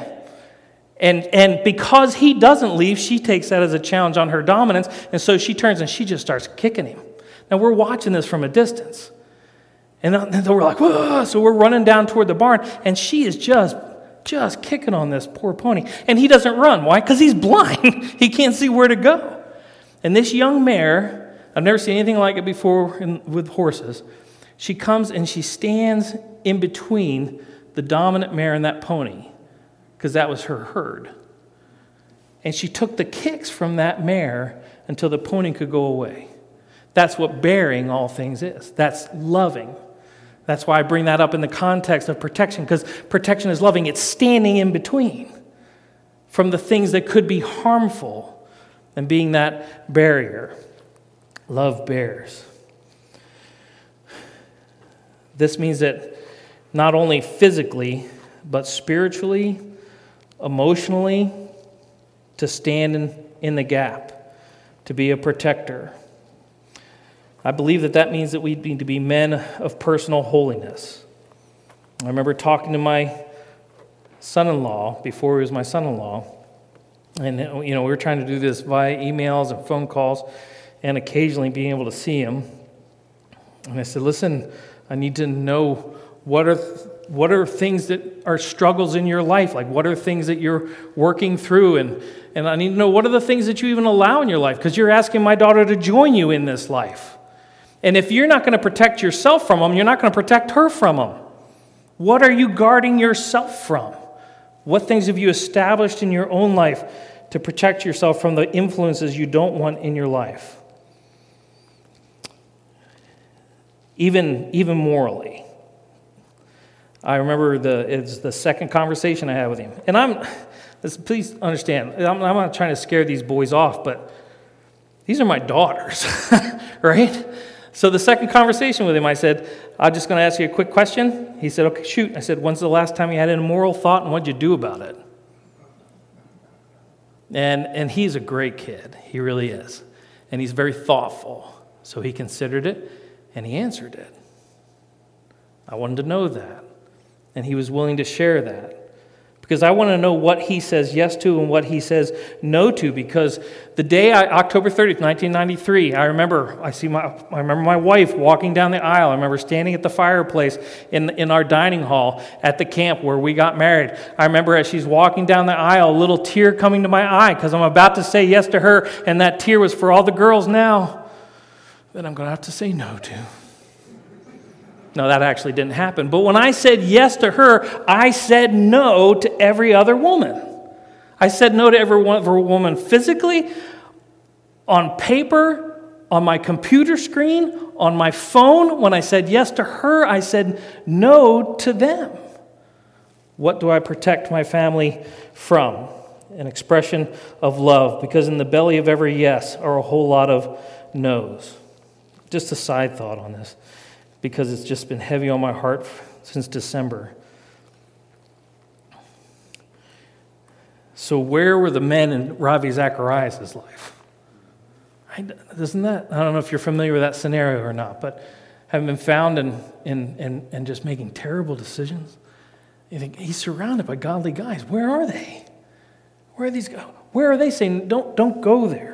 And because he doesn't leave, she takes that as a challenge on her dominance. And so she turns and she just starts kicking him. Now, we're watching this from a distance. And then we're like, whoa. So we're running down toward the barn. And she is just kicking on this poor pony. And he doesn't run. Why? Because he's blind. He can't see where to go. And this young mare, I've never seen anything like it before with horses. She comes and she stands in between the dominant mare and that pony because that was her herd. And she took the kicks from that mare until the pony could go away. That's what bearing all things is. That's loving. That's why I bring that up in the context of protection, because protection is loving. It's standing in between from the things that could be harmful and being that barrier. Love bears. This means that not only physically, but spiritually, emotionally, to stand in the gap, to be a protector. I believe that means that we need to be men of personal holiness. I remember talking to my son-in-law before he was my son-in-law, and we were trying to do this via emails and phone calls and occasionally being able to see him. And I said, listen, I need to know what are things that are struggles in your life, like what are things that you're working through, and I need to know what are the things that you even allow in your life, because you're asking my daughter to join you in this life. And if you're not going to protect yourself from them, you're not going to protect her from them. What are you guarding yourself from? What things have you established in your own life to protect yourself from the influences you don't want in your life? Even morally. I remember it's the second conversation I had with him. And please understand, I'm not trying to scare these boys off, but these are my daughters, right? So the second conversation with him, I said, I'm just going to ask you a quick question. He said, okay, shoot. I said, when's the last time you had an immoral thought, and what'd you do about it? And he's a great kid. He really is. And he's very thoughtful. So he considered it, and he answered it. I wanted to know that. And he was willing to share that. Because I want to know what he says yes to and what he says no to. Because the day, October 30th, 1993, I remember my wife walking down the aisle. I remember standing at the fireplace in our dining hall at the camp where we got married. I remember as she's walking down the aisle, a little tear coming to my eye because I'm about to say yes to her, and that tear was for all the girls now that I'm going to have to say no to. No, that actually didn't happen. But when I said yes to her, I said no to every other woman. I said no to every other woman physically, on paper, on my computer screen, on my phone. When I said yes to her, I said no to them. What do I protect my family from? An expression of love, because in the belly of every yes are a whole lot of no's. Just a side thought on this, because it's just been heavy on my heart since December. So where were the men in Ravi Zacharias' life? I don't know if you're familiar with that scenario or not, but having been found and just making terrible decisions, you think, he's surrounded by godly guys. Where are they? Where are these guys? Where are they saying, don't go there?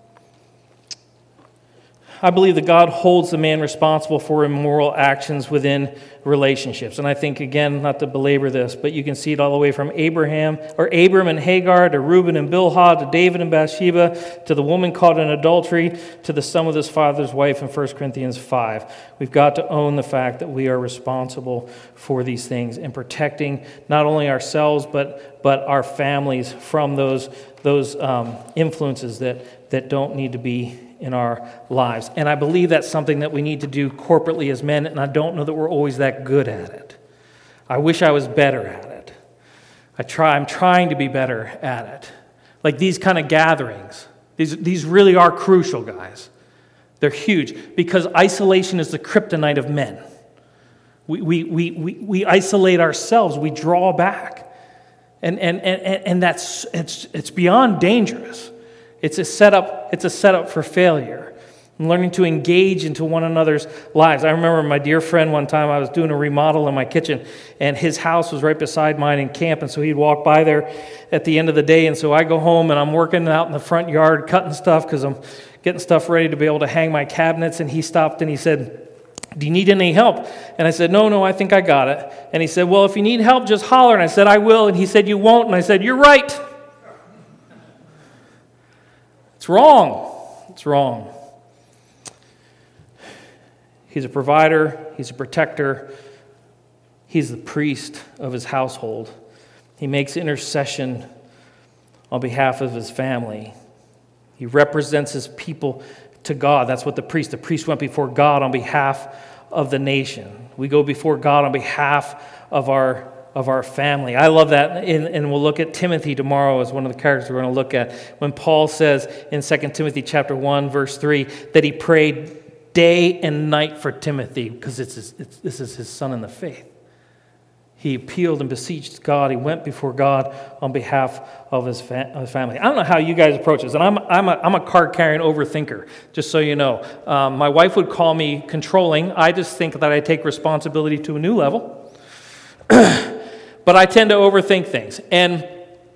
I believe that God holds the man responsible for immoral actions within relationships. And I think, again, not to belabor this, but you can see it all the way from Abram and Hagar, to Reuben and Bilhah, to David and Bathsheba, to the woman caught in adultery, to the son with his father's wife in 1 Corinthians 5. We've got to own the fact that we are responsible for these things and protecting not only ourselves but our families from those influences that don't need to be in our lives. And I believe that's something that we need to do corporately as men, and I don't know that we're always that good at it. I wish I was better at it. I'm trying to be better at it. Like these kind of gatherings, these really are crucial, guys. They're huge, because isolation is the kryptonite of men. We isolate ourselves, we draw back. And it's beyond dangerous. It's a setup for failure. And learning to engage into one another's lives. I remember my dear friend one time, I was doing a remodel in my kitchen, and his house was right beside mine in camp, and so he'd walk by there at the end of the day, and so I go home, and I'm working out in the front yard, cutting stuff, because I'm getting stuff ready to be able to hang my cabinets, and he stopped and he said, "Do you need any help?" And I said, No, I think I got it. And he said, "Well, if you need help, just holler." And I said, "I will." And he said, "You won't." And I said, "You're right." It's wrong. It's wrong. He's a provider. He's a protector. He's the priest of his household. He makes intercession on behalf of his family. He represents his people to God. That's what the priest went before God on behalf of the nation. We go before God on behalf of our family. I love that, and we'll look at Timothy tomorrow as one of the characters we're going to look at. When Paul says in 2 Timothy chapter 1, verse 3, that he prayed day and night for Timothy, because this is his son in the faith. He appealed and beseeched God. He went before God on behalf of his family. I don't know how you guys approach this, and I'm a card-carrying overthinker, just so you know. My wife would call me controlling. I just think that I take responsibility to a new level. But I tend to overthink things. And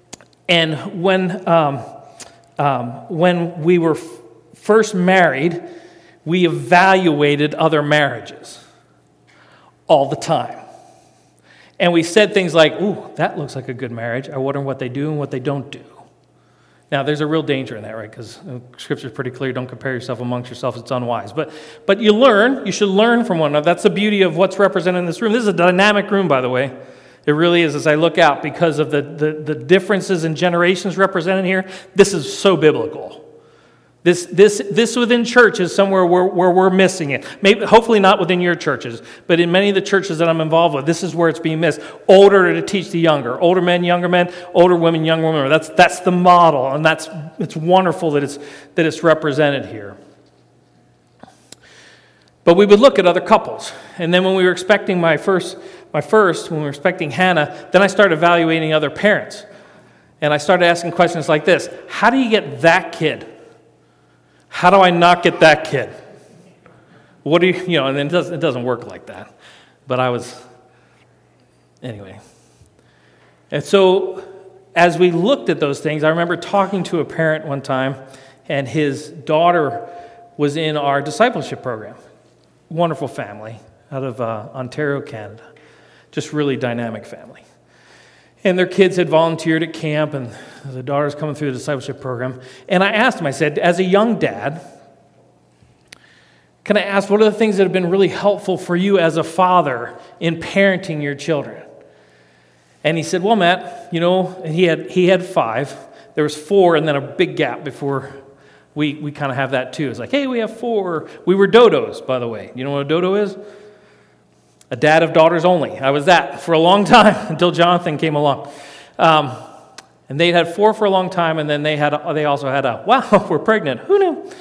when we were first married, we evaluated other marriages all the time. And we said things like, ooh, that looks like a good marriage. I wonder what they do and what they don't do. Now, there's a real danger in that, right? Because Scripture is pretty clear. Don't compare yourself amongst yourselves. It's unwise. But you learn. You should learn from one another. That's the beauty of what's represented in this room. This is a dynamic room, by the way. It really is as I look out because of the differences in generations represented here. This is so biblical. This within church is somewhere where we're missing it. Maybe, hopefully not within your churches, but in many of the churches that I'm involved with, this is where it's being missed. Older to teach the younger. Older men, younger men. Older women, younger women. That's the model, and it's wonderful that it's represented here. But we would look at other couples, and then when we were expecting when we were expecting Hannah, then I started evaluating other parents, and I started asking questions like this: how do you get that kid? How do I not get that kid? What do you and it doesn't work like that. But anyway. And so as we looked at those things, I remember talking to a parent one time, and his daughter was in our discipleship program. Wonderful family out of Ontario, Canada. Just really dynamic family. And their kids had volunteered at camp, and the daughter's coming through the discipleship program. And I asked him, I said, as a young dad, can I ask, what are the things that have been really helpful for you as a father in parenting your children? And he said, well, Matt, he had 5. There was 4, and then a big gap before we kind of have that too. It's like, hey, we have 4. We were dodos, by the way. You know what a dodo is? A dad of daughters only. I was that for a long time until Jonathan came along. And they had 4 for a long time, and then they also had wow, we're pregnant. Who knew?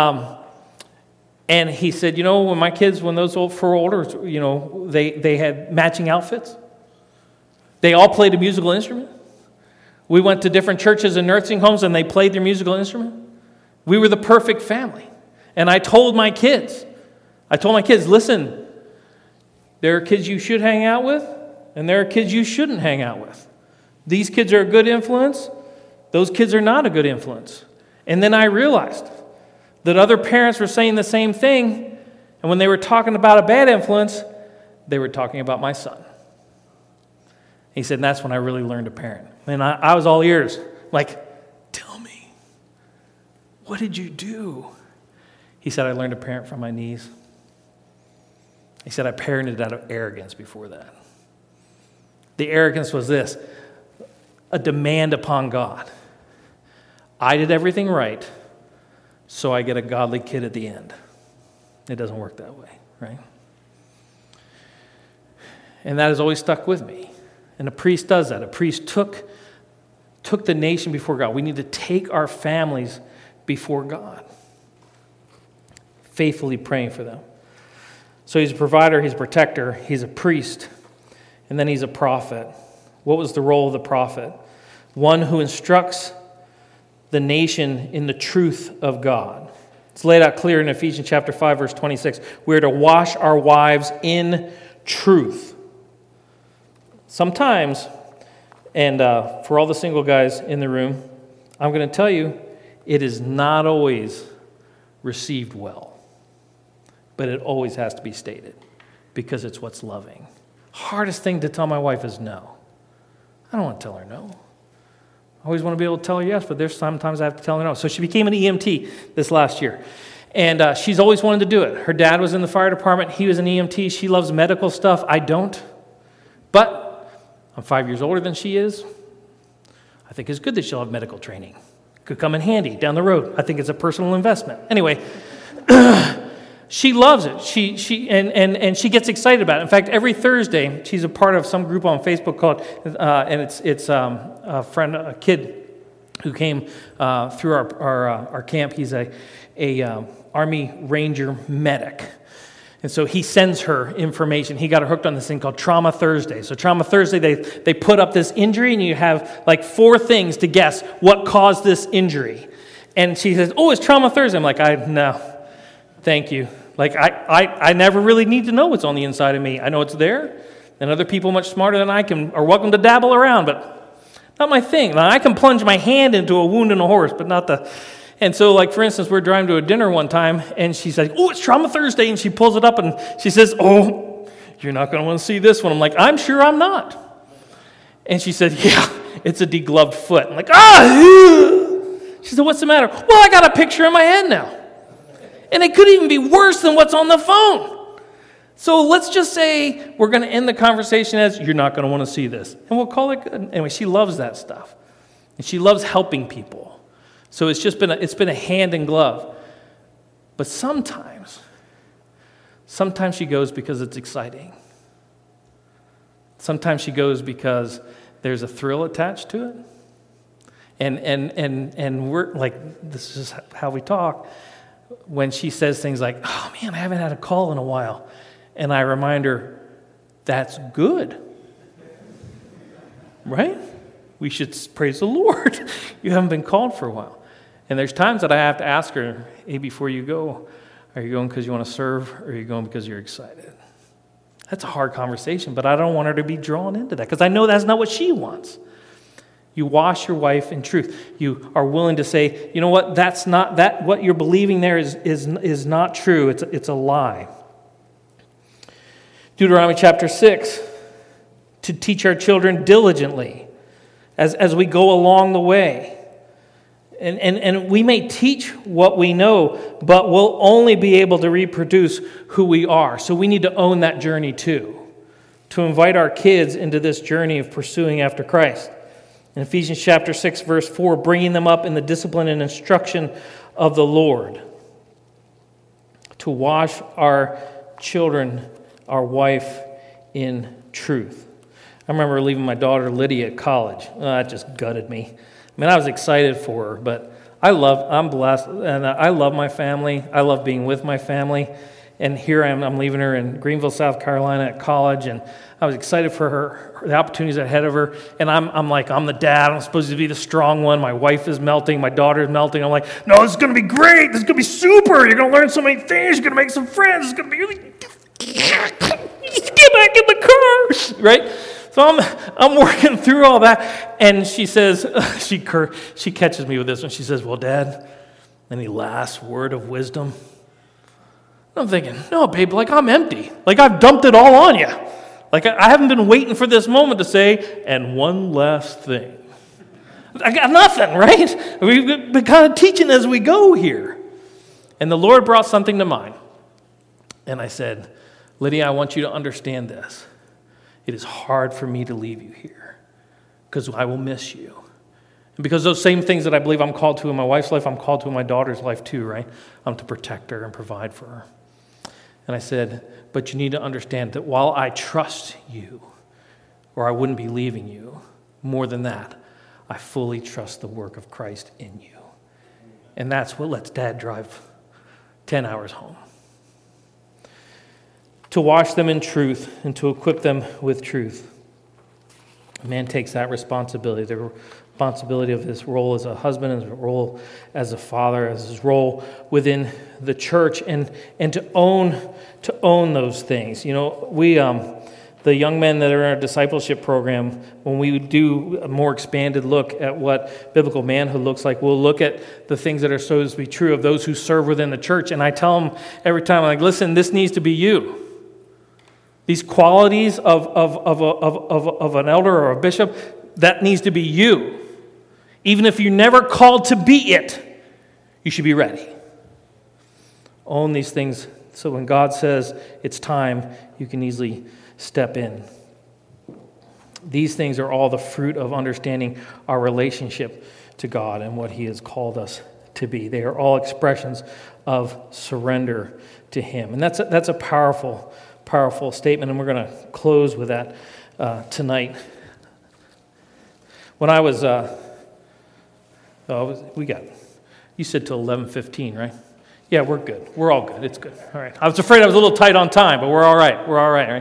And he said, when those 4 older, they had matching outfits. They all played a musical instrument. We went to different churches and nursing homes, and they played their musical instrument. We were the perfect family. And I told my kids, listen, there are kids you should hang out with, and there are kids you shouldn't hang out with. These kids are a good influence. Those kids are not a good influence. And then I realized that other parents were saying the same thing, and when they were talking about a bad influence, they were talking about my son. He said, and that's when I really learned to parent. And I was all ears, like, tell me, what did you do? He said, I learned to parent from my knees. He said, I parented out of arrogance before that. The arrogance was this: a demand upon God. I did everything right, so I get a godly kid at the end. It doesn't work that way, right? And that has always stuck with me. And a priest does that. A priest took the nation before God. We need to take our families before God, faithfully praying for them. So he's a provider, he's a protector, he's a priest, and then he's a prophet. What was the role of the prophet? One who instructs the nation in the truth of God. It's laid out clear in Ephesians chapter 5, verse 26. We're to wash our wives in truth. Sometimes, and for all the single guys in the room, I'm going to tell you, it is not always received well. But it always has to be stated because it's what's loving. Hardest thing to tell my wife is no. I don't want to tell her no. I always want to be able to tell her yes, but there's sometimes I have to tell her no. So she became an EMT this last year. And she's always wanted to do it. Her dad was in the fire department. He was an EMT. She loves medical stuff. I don't. But I'm 5 years older than she is. I think it's good that she'll have medical training. Could come in handy down the road. I think it's a personal investment. Anyway, she loves it. She she gets excited about it. In fact, every Thursday, she's a part of some group on Facebook called, and it's a kid who came through our camp. He's a Army Ranger medic. And so he sends her information. He got her hooked on this thing called Trauma Thursday. So Trauma Thursday, they put up this injury, and you have like 4 things to guess what caused this injury. And she says, oh, it's Trauma Thursday. I'm like, no, thank you. Like, I never really need to know what's on the inside of me. I know it's there, And other people much smarter than I are welcome to dabble around, but not my thing. Now, I can plunge my hand into a wound in a horse, but not the... And so, like, for instance, we're driving to a dinner one time, and she said, oh, it's Trauma Thursday, and she pulls it up, and she says, oh, you're not going to want to see this one. I'm like, I'm sure I'm not. And she said, yeah, it's a degloved foot. I'm like, She said, what's the matter? Well, I got a picture in my head now. And it could even be worse than what's on the phone. So let's just say we're going to end the conversation as, you're not going to want to see this. And we'll call it good. Anyway, she loves that stuff. And she loves helping people. So it's been a hand in glove. But sometimes she goes because it's exciting. Sometimes she goes because there's a thrill attached to it. And we're like, this is how we talk. When she says things like, oh man, I haven't had a call in a while. And I remind her, that's good. Right? We should praise the Lord. You haven't been called for a while. And there's times that I have to ask her, hey, before you go, are you going because you want to serve, or are you going because you're excited? That's a hard conversation, but I don't want her to be drawn into that, because I know that's not what she wants. You wash your wife in truth. You are willing to say, you know what, that's not that. What you're believing there is not true. It's a lie. Deuteronomy chapter 6, to teach our children diligently as we go along the way. And we may teach what we know, but we'll only be able to reproduce who we are. So we need to own that journey too, to invite our kids into this journey of pursuing after Christ. In Ephesians chapter 6, verse 4, bringing them up in the discipline and instruction of the Lord. To wash our children, our wife, in truth. I remember leaving my daughter Lydia at college. That just gutted me. I mean, I was excited for her, but I'm blessed, and I love my family. I love being with my family. And here I am, I'm leaving her in Greenville, South Carolina at college, and I was excited for her, the opportunities ahead of her. And I'm like, I'm the dad. I'm supposed to be the strong one. My wife is melting. My daughter is melting. I'm like, no, this is going to be great. This is going to be super. You're going to learn so many things. You're going to make some friends. It's going to be really... Get back in the car, right? So I'm working through all that, and she says, she catches me with this one. She says, well, Dad, any last word of wisdom? I'm thinking, no, babe, like I'm empty. Like I've dumped it all on you. Like I haven't been waiting for this moment to say, and one last thing. I got nothing, right? We've been kind of teaching as we go here. And the Lord brought something to mind. And I said, Lydia, I want you to understand this. It is hard for me to leave you here because I will miss you. And because those same things that I believe I'm called to in my wife's life, I'm called to in my daughter's life too, right? I'm to protect her and provide for her. And I said, but you need to understand that while I trust you, or I wouldn't be leaving you, more than that, I fully trust the work of Christ in you. And that's what lets Dad drive 10 hours home. To wash them in truth and to equip them with truth. A man takes that responsibility, the responsibility of his role as a husband, his role as a father, as his role within the church, and to own those things. You know, we the young men that are in our discipleship program, when we do a more expanded look at what biblical manhood looks like, we'll look at the things that are supposed to be true of those who serve within the church. And I tell them every time, I'm like, listen, this needs to be you. These qualities of an elder or a bishop, that needs to be you. Even if you're never called to be it, you should be ready. Own these things so when God says it's time, you can easily step in. These things are all the fruit of understanding our relationship to God and what He has called us to be. They are all expressions of surrender to Him. And that's a powerful statement, and we're going to close with that tonight. When I was, you said till 11:15, right? Yeah, we're good. We're all good. It's good. All right. I was afraid I was a little tight on time, but we're all right. We're all right,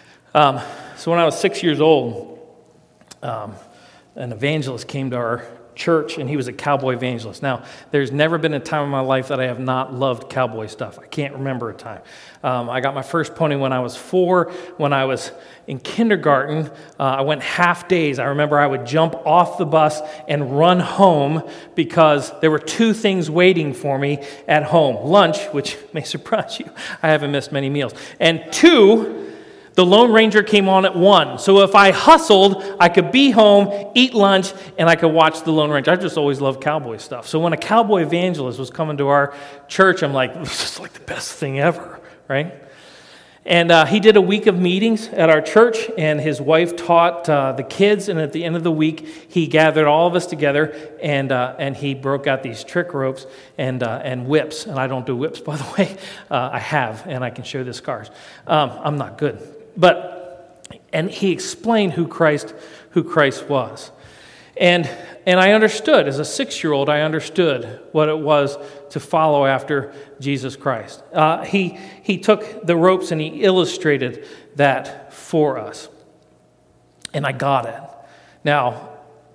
right? So when I was 6 years old, an evangelist came to our church, and he was a cowboy evangelist. Now, there's never been a time in my life that I have not loved cowboy stuff. I can't remember a time. I got my first pony when I was 4. When I was in kindergarten, I went half days. I remember I would jump off the bus and run home because there were 2 things waiting for me at home. Lunch, which may surprise you. I haven't missed many meals. And 2, the Lone Ranger came on at 1. So if I hustled, I could be home, eat lunch, and I could watch the Lone Ranger. I just always loved cowboy stuff. So when a cowboy evangelist was coming to our church, I'm like, this is like the best thing ever, right? And he did a week of meetings at our church, and his wife taught the kids, and at the end of the week, he gathered all of us together, and he broke out these trick ropes and whips. And I don't do whips, by the way. I have, and I can show the scars. I'm not good. And he explained who Christ was. And I understood, as a 6-year-old, I understood what it was to follow after Jesus Christ. He took the ropes and he illustrated that for us. And I got it. Now,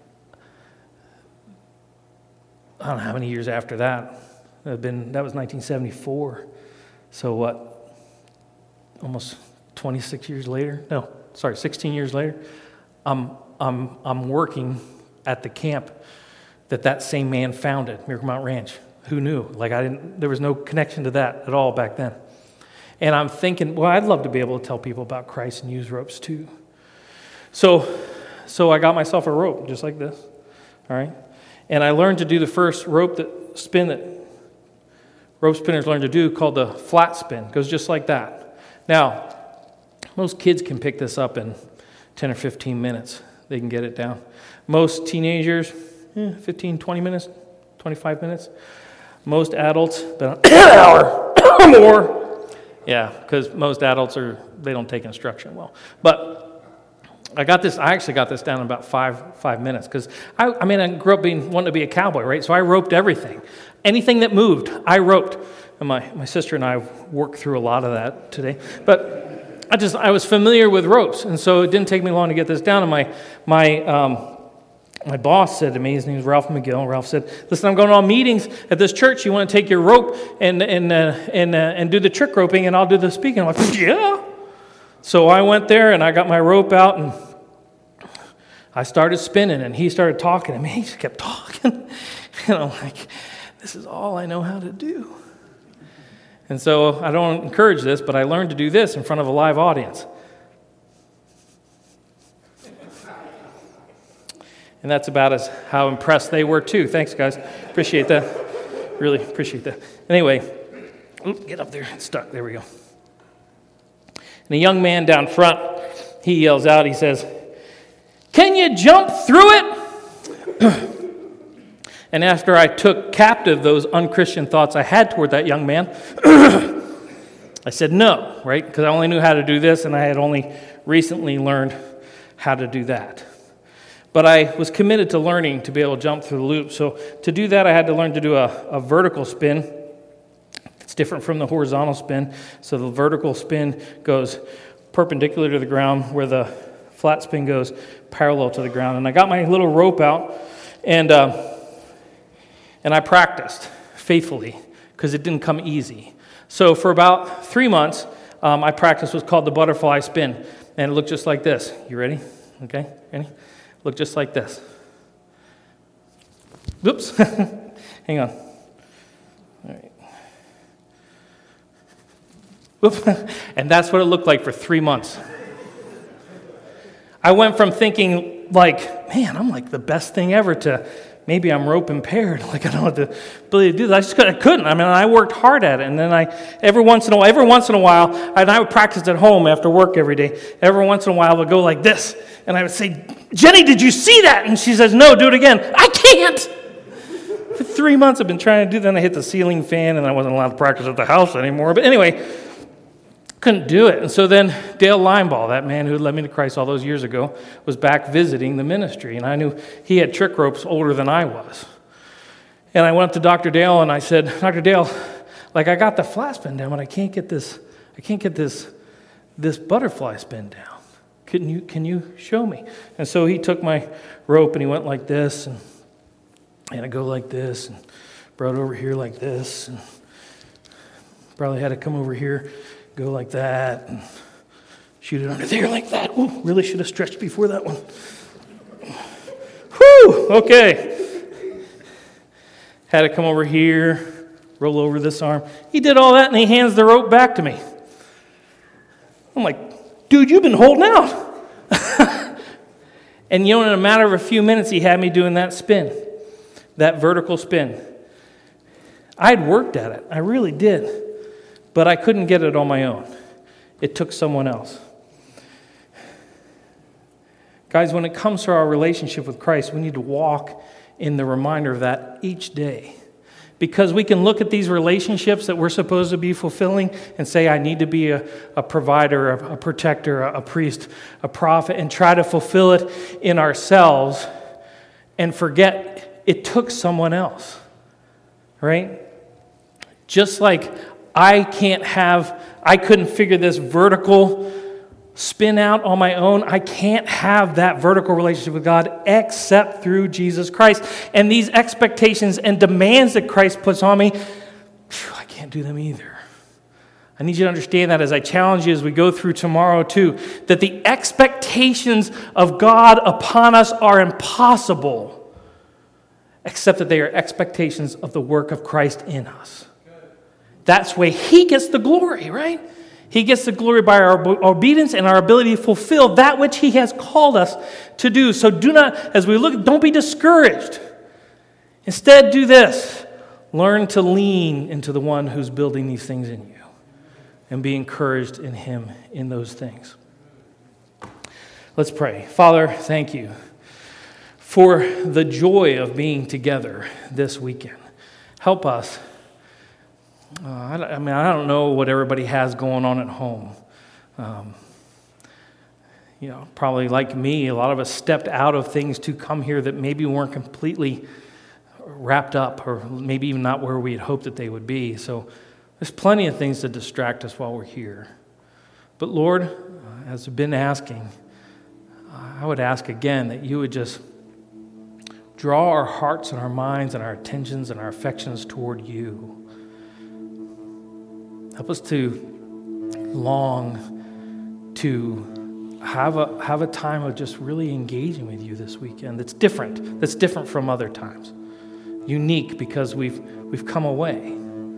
I don't know how many years after that. That was 1974. So what? Almost 26 years later? No, sorry, 16 years later. I'm working at the camp that same man founded, Miracle Mountain Ranch. Who knew? There was no connection to that at all back then. And I'm thinking, well, I'd love to be able to tell people about Christ and use ropes too. So I got myself a rope just like this, all right? And I learned to do the first rope spin that rope spinners learn to do, called the flat spin. It goes just like that. Now, most kids can pick this up in 10 or 15 minutes. They can get it down. Most teenagers, 15, 20 minutes, 25 minutes. Most adults, about an hour or more. Yeah, because most adults they don't take instruction well. But I actually got this down in about five minutes, because I grew up wanting to be a cowboy, right? So I roped everything. Anything that moved, I roped. And my sister and I worked through a lot of that today. But I was familiar with ropes, and so it didn't take me long to get this down. And my boss said to me, his name is Ralph McGill. Ralph said, "Listen, I'm going to all meetings at this church. You want to take your rope and do the trick roping, and I'll do the speaking." I'm like, "Yeah." So I went there and I got my rope out and I started spinning, and he started talking to me. He just kept talking, and I'm like, "This is all I know how to do." And so I don't encourage this, but I learned to do this in front of a live audience. And that's about how impressed they were too. Thanks, guys. Appreciate that. Really appreciate that. Anyway, get up there. It's stuck. There we go. And a young man down front, he yells out, he says, "Can you jump through it?" And after I took captive those unchristian thoughts I had toward that young man, I said no, right? Because I only knew how to do this, and I had only recently learned how to do that. But I was committed to learning to be able to jump through the loop. So to do that, I had to learn to do a vertical spin. It's different from the horizontal spin. So the vertical spin goes perpendicular to the ground, where the flat spin goes parallel to the ground. And I got my little rope out, and I practiced faithfully, because it didn't come easy. So for about 3 months, I practiced what's called the butterfly spin. And it looked just like this. You ready? Okay, ready? Look just like this. Oops. Hang on. All right. Whoop. And that's what it looked like for 3 months. I went from thinking, like, man, I'm like the best thing ever, to maybe I'm rope impaired. Like, I don't have the ability to do that. I couldn't. I worked hard at it. And then every once in a while, and I would practice at home after work every day. Every once in a while, I would go like this. And I would say, "Jenny, did you see that?" And she says, "No, do it again." I can't. For 3 months, I've been trying to do that. Then I hit the ceiling fan, and I wasn't allowed to practice at the house anymore. But anyway, couldn't do it. And so then Dale Linebaugh, that man who led me to Christ all those years ago, was back visiting the ministry. And I knew he had trick ropes older than I was. And I went up to Dr. Dale, and I said, "Dr. Dale, like, I got the flat spin down, but I can't get this butterfly spin down. Can you show me?" And so he took my rope, and he went like this, and I had to go like this and brought it over here like this. And probably had to come over here, go like that, and shoot it under there like that. Ooh, really should have stretched before that one. Whew, okay. Had to come over here, roll over this arm. He did all that, and he hands the rope back to me. I'm like, dude, you've been holding out. And in a matter of a few minutes, he had me doing that spin, that vertical spin. I'd worked at it. I really did. But I couldn't get it on my own. It took someone else. Guys, when it comes to our relationship with Christ, we need to walk in the reminder of that each day. Because we can look at these relationships that we're supposed to be fulfilling and say, I need to be a provider, a protector, a priest, a prophet, and try to fulfill it in ourselves and forget it took someone else. Right? Just like I couldn't figure this vertical spin out on my own. I can't have that vertical relationship with God except through Jesus Christ. And these expectations and demands that Christ puts on me, I can't do them either. I need you to understand that as I challenge you as we go through tomorrow too, that the expectations of God upon us are impossible, except that they are expectations of the work of Christ in us. That's why He gets the glory, right? He gets the glory by our obedience and our ability to fulfill that which He has called us to do. So do not, as we look, don't be discouraged. Instead, do this. Learn to lean into the one who's building these things in you and be encouraged in Him in those things. Let's pray. Father, thank you for the joy of being together this weekend. Help us. I don't know what everybody has going on at home. Probably like me, a lot of us stepped out of things to come here that maybe weren't completely wrapped up or maybe even not where we had hoped that they would be. So there's plenty of things to distract us while we're here. But Lord, as I've been asking, I would ask again that you would just draw our hearts and our minds and our attentions and our affections toward you. Help us to long to have a time of just really engaging with you this weekend that's different from other times. Unique because we've come away.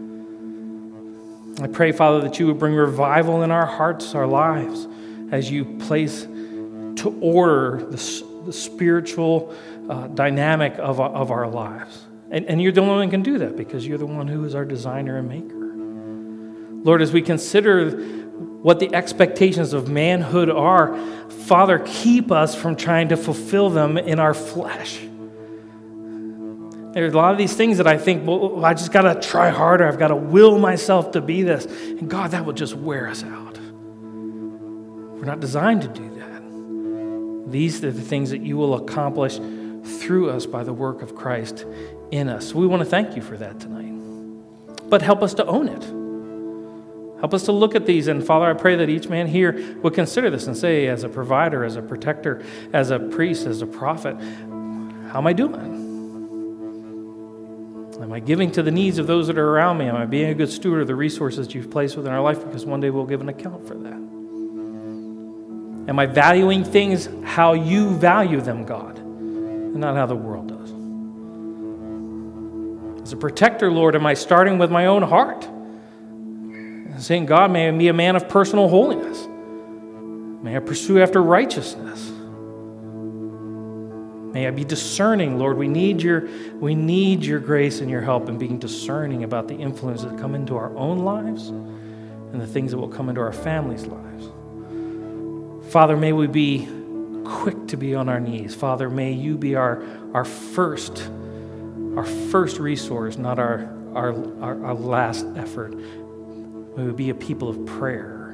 I pray, Father, that you would bring revival in our hearts, our lives, as you place to order the spiritual dynamic of our lives. And you're the only one who can do that because you're the one who is our designer and maker. Lord, as we consider what the expectations of manhood are, Father, keep us from trying to fulfill them in our flesh. There's a lot of these things that I think, well, I just got to try harder. I've got to will myself to be this. And God, that will just wear us out. We're not designed to do that. These are the things that you will accomplish through us by the work of Christ in us. We want to thank you for that tonight. But help us to own it. Help us to look at these. And Father, I pray that each man here would consider this and say, as a provider, as a protector, as a priest, as a prophet, how am I doing? Am I giving to the needs of those that are around me? Am I being a good steward of the resources you've placed within our life? Because one day we'll give an account for that. Am I valuing things how you value them, God, and not how the world does? As a protector, Lord, am I starting with my own heart? Saying, God, may I be a man of personal holiness. May I pursue after righteousness. May I be discerning, Lord. We need your grace and your help in being discerning about the influences that come into our own lives and the things that will come into our families' lives. Father, may we be quick to be on our knees. Father, may you be our first resource, not our last effort. We would be a people of prayer.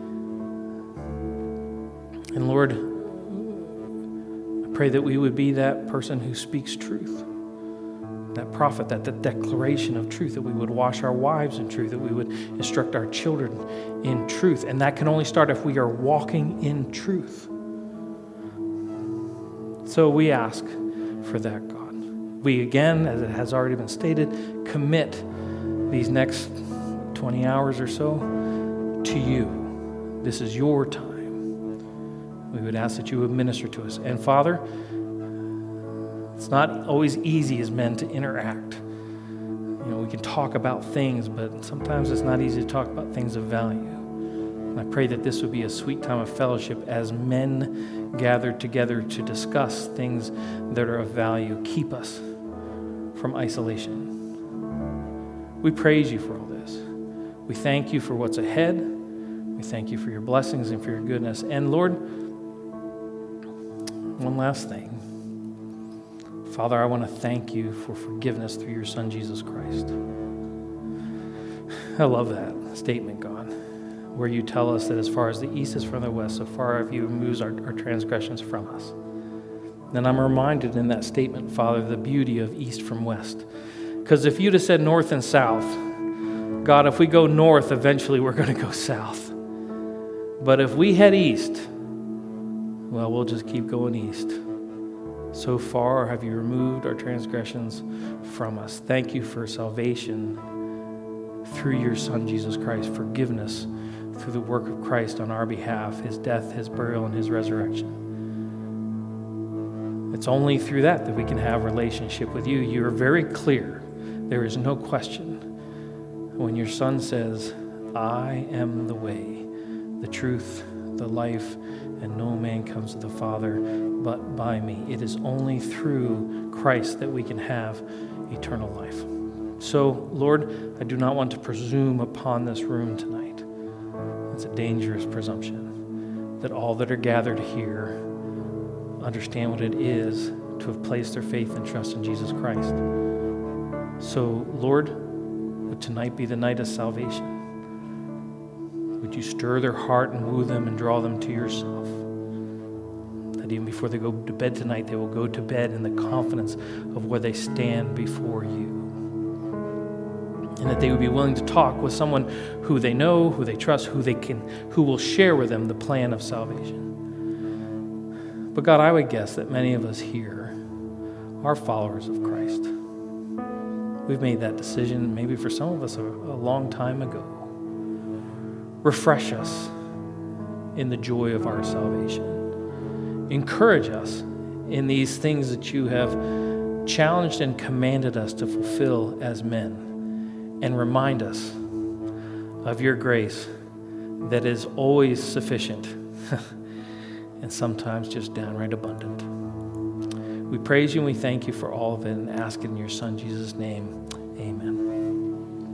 And Lord, I pray that we would be that person who speaks truth, that prophet, that declaration of truth, that we would wash our wives in truth, that we would instruct our children in truth. And that can only start if we are walking in truth. So we ask for that, God. we again, as it has already been stated, commit these next 20 hours or so to you. This is your time. We would ask that you would minister to us. And Father, it's not always easy as men to interact. We can talk about things, but sometimes it's not easy to talk about things of value. And I pray that this would be a sweet time of fellowship as men gather together to discuss things that are of value. Keep us from isolation. We praise you for all this. We thank you for what's ahead. We thank you for your blessings and for your goodness. And Lord, one last thing. Father, I want to thank you for forgiveness through your Son, Jesus Christ. I love that statement, God, where you tell us that as far as the east is from the west, so far have you removed our transgressions from us. Then I'm reminded in that statement, Father, the beauty of east from west. Because if you'd have said north and south, God, if we go north, eventually we're going to go south. But if we head east, well, we'll just keep going east. So far have you removed our transgressions from us. Thank you for salvation through your Son, Jesus Christ, forgiveness through the work of Christ on our behalf, his death, his burial, and his resurrection. It's only through that we can have a relationship with you. You are very clear. There is no question. When your Son says, I am the way, the truth, the life, and no man comes to the Father but by me. It is only through Christ that we can have eternal life. So, Lord, I do not want to presume upon this room tonight. It's a dangerous presumption that all that are gathered here understand what it is to have placed their faith and trust in Jesus Christ. So, Lord, would tonight be the night of salvation? Would you stir their heart and woo them and draw them to yourself? That even before they go to bed tonight, they will go to bed in the confidence of where they stand before you. And that they would be willing to talk with someone who they know, who they trust, who will share with them the plan of salvation. But God, I would guess that many of us here are followers of Christ. We've made that decision, maybe for some of us a long time ago. Refresh us in the joy of our salvation. Encourage us in these things that you have challenged and commanded us to fulfill as men. And remind us of your grace that is always sufficient and sometimes just downright abundant. We praise you and we thank you for all of it and ask it in your Son Jesus' name.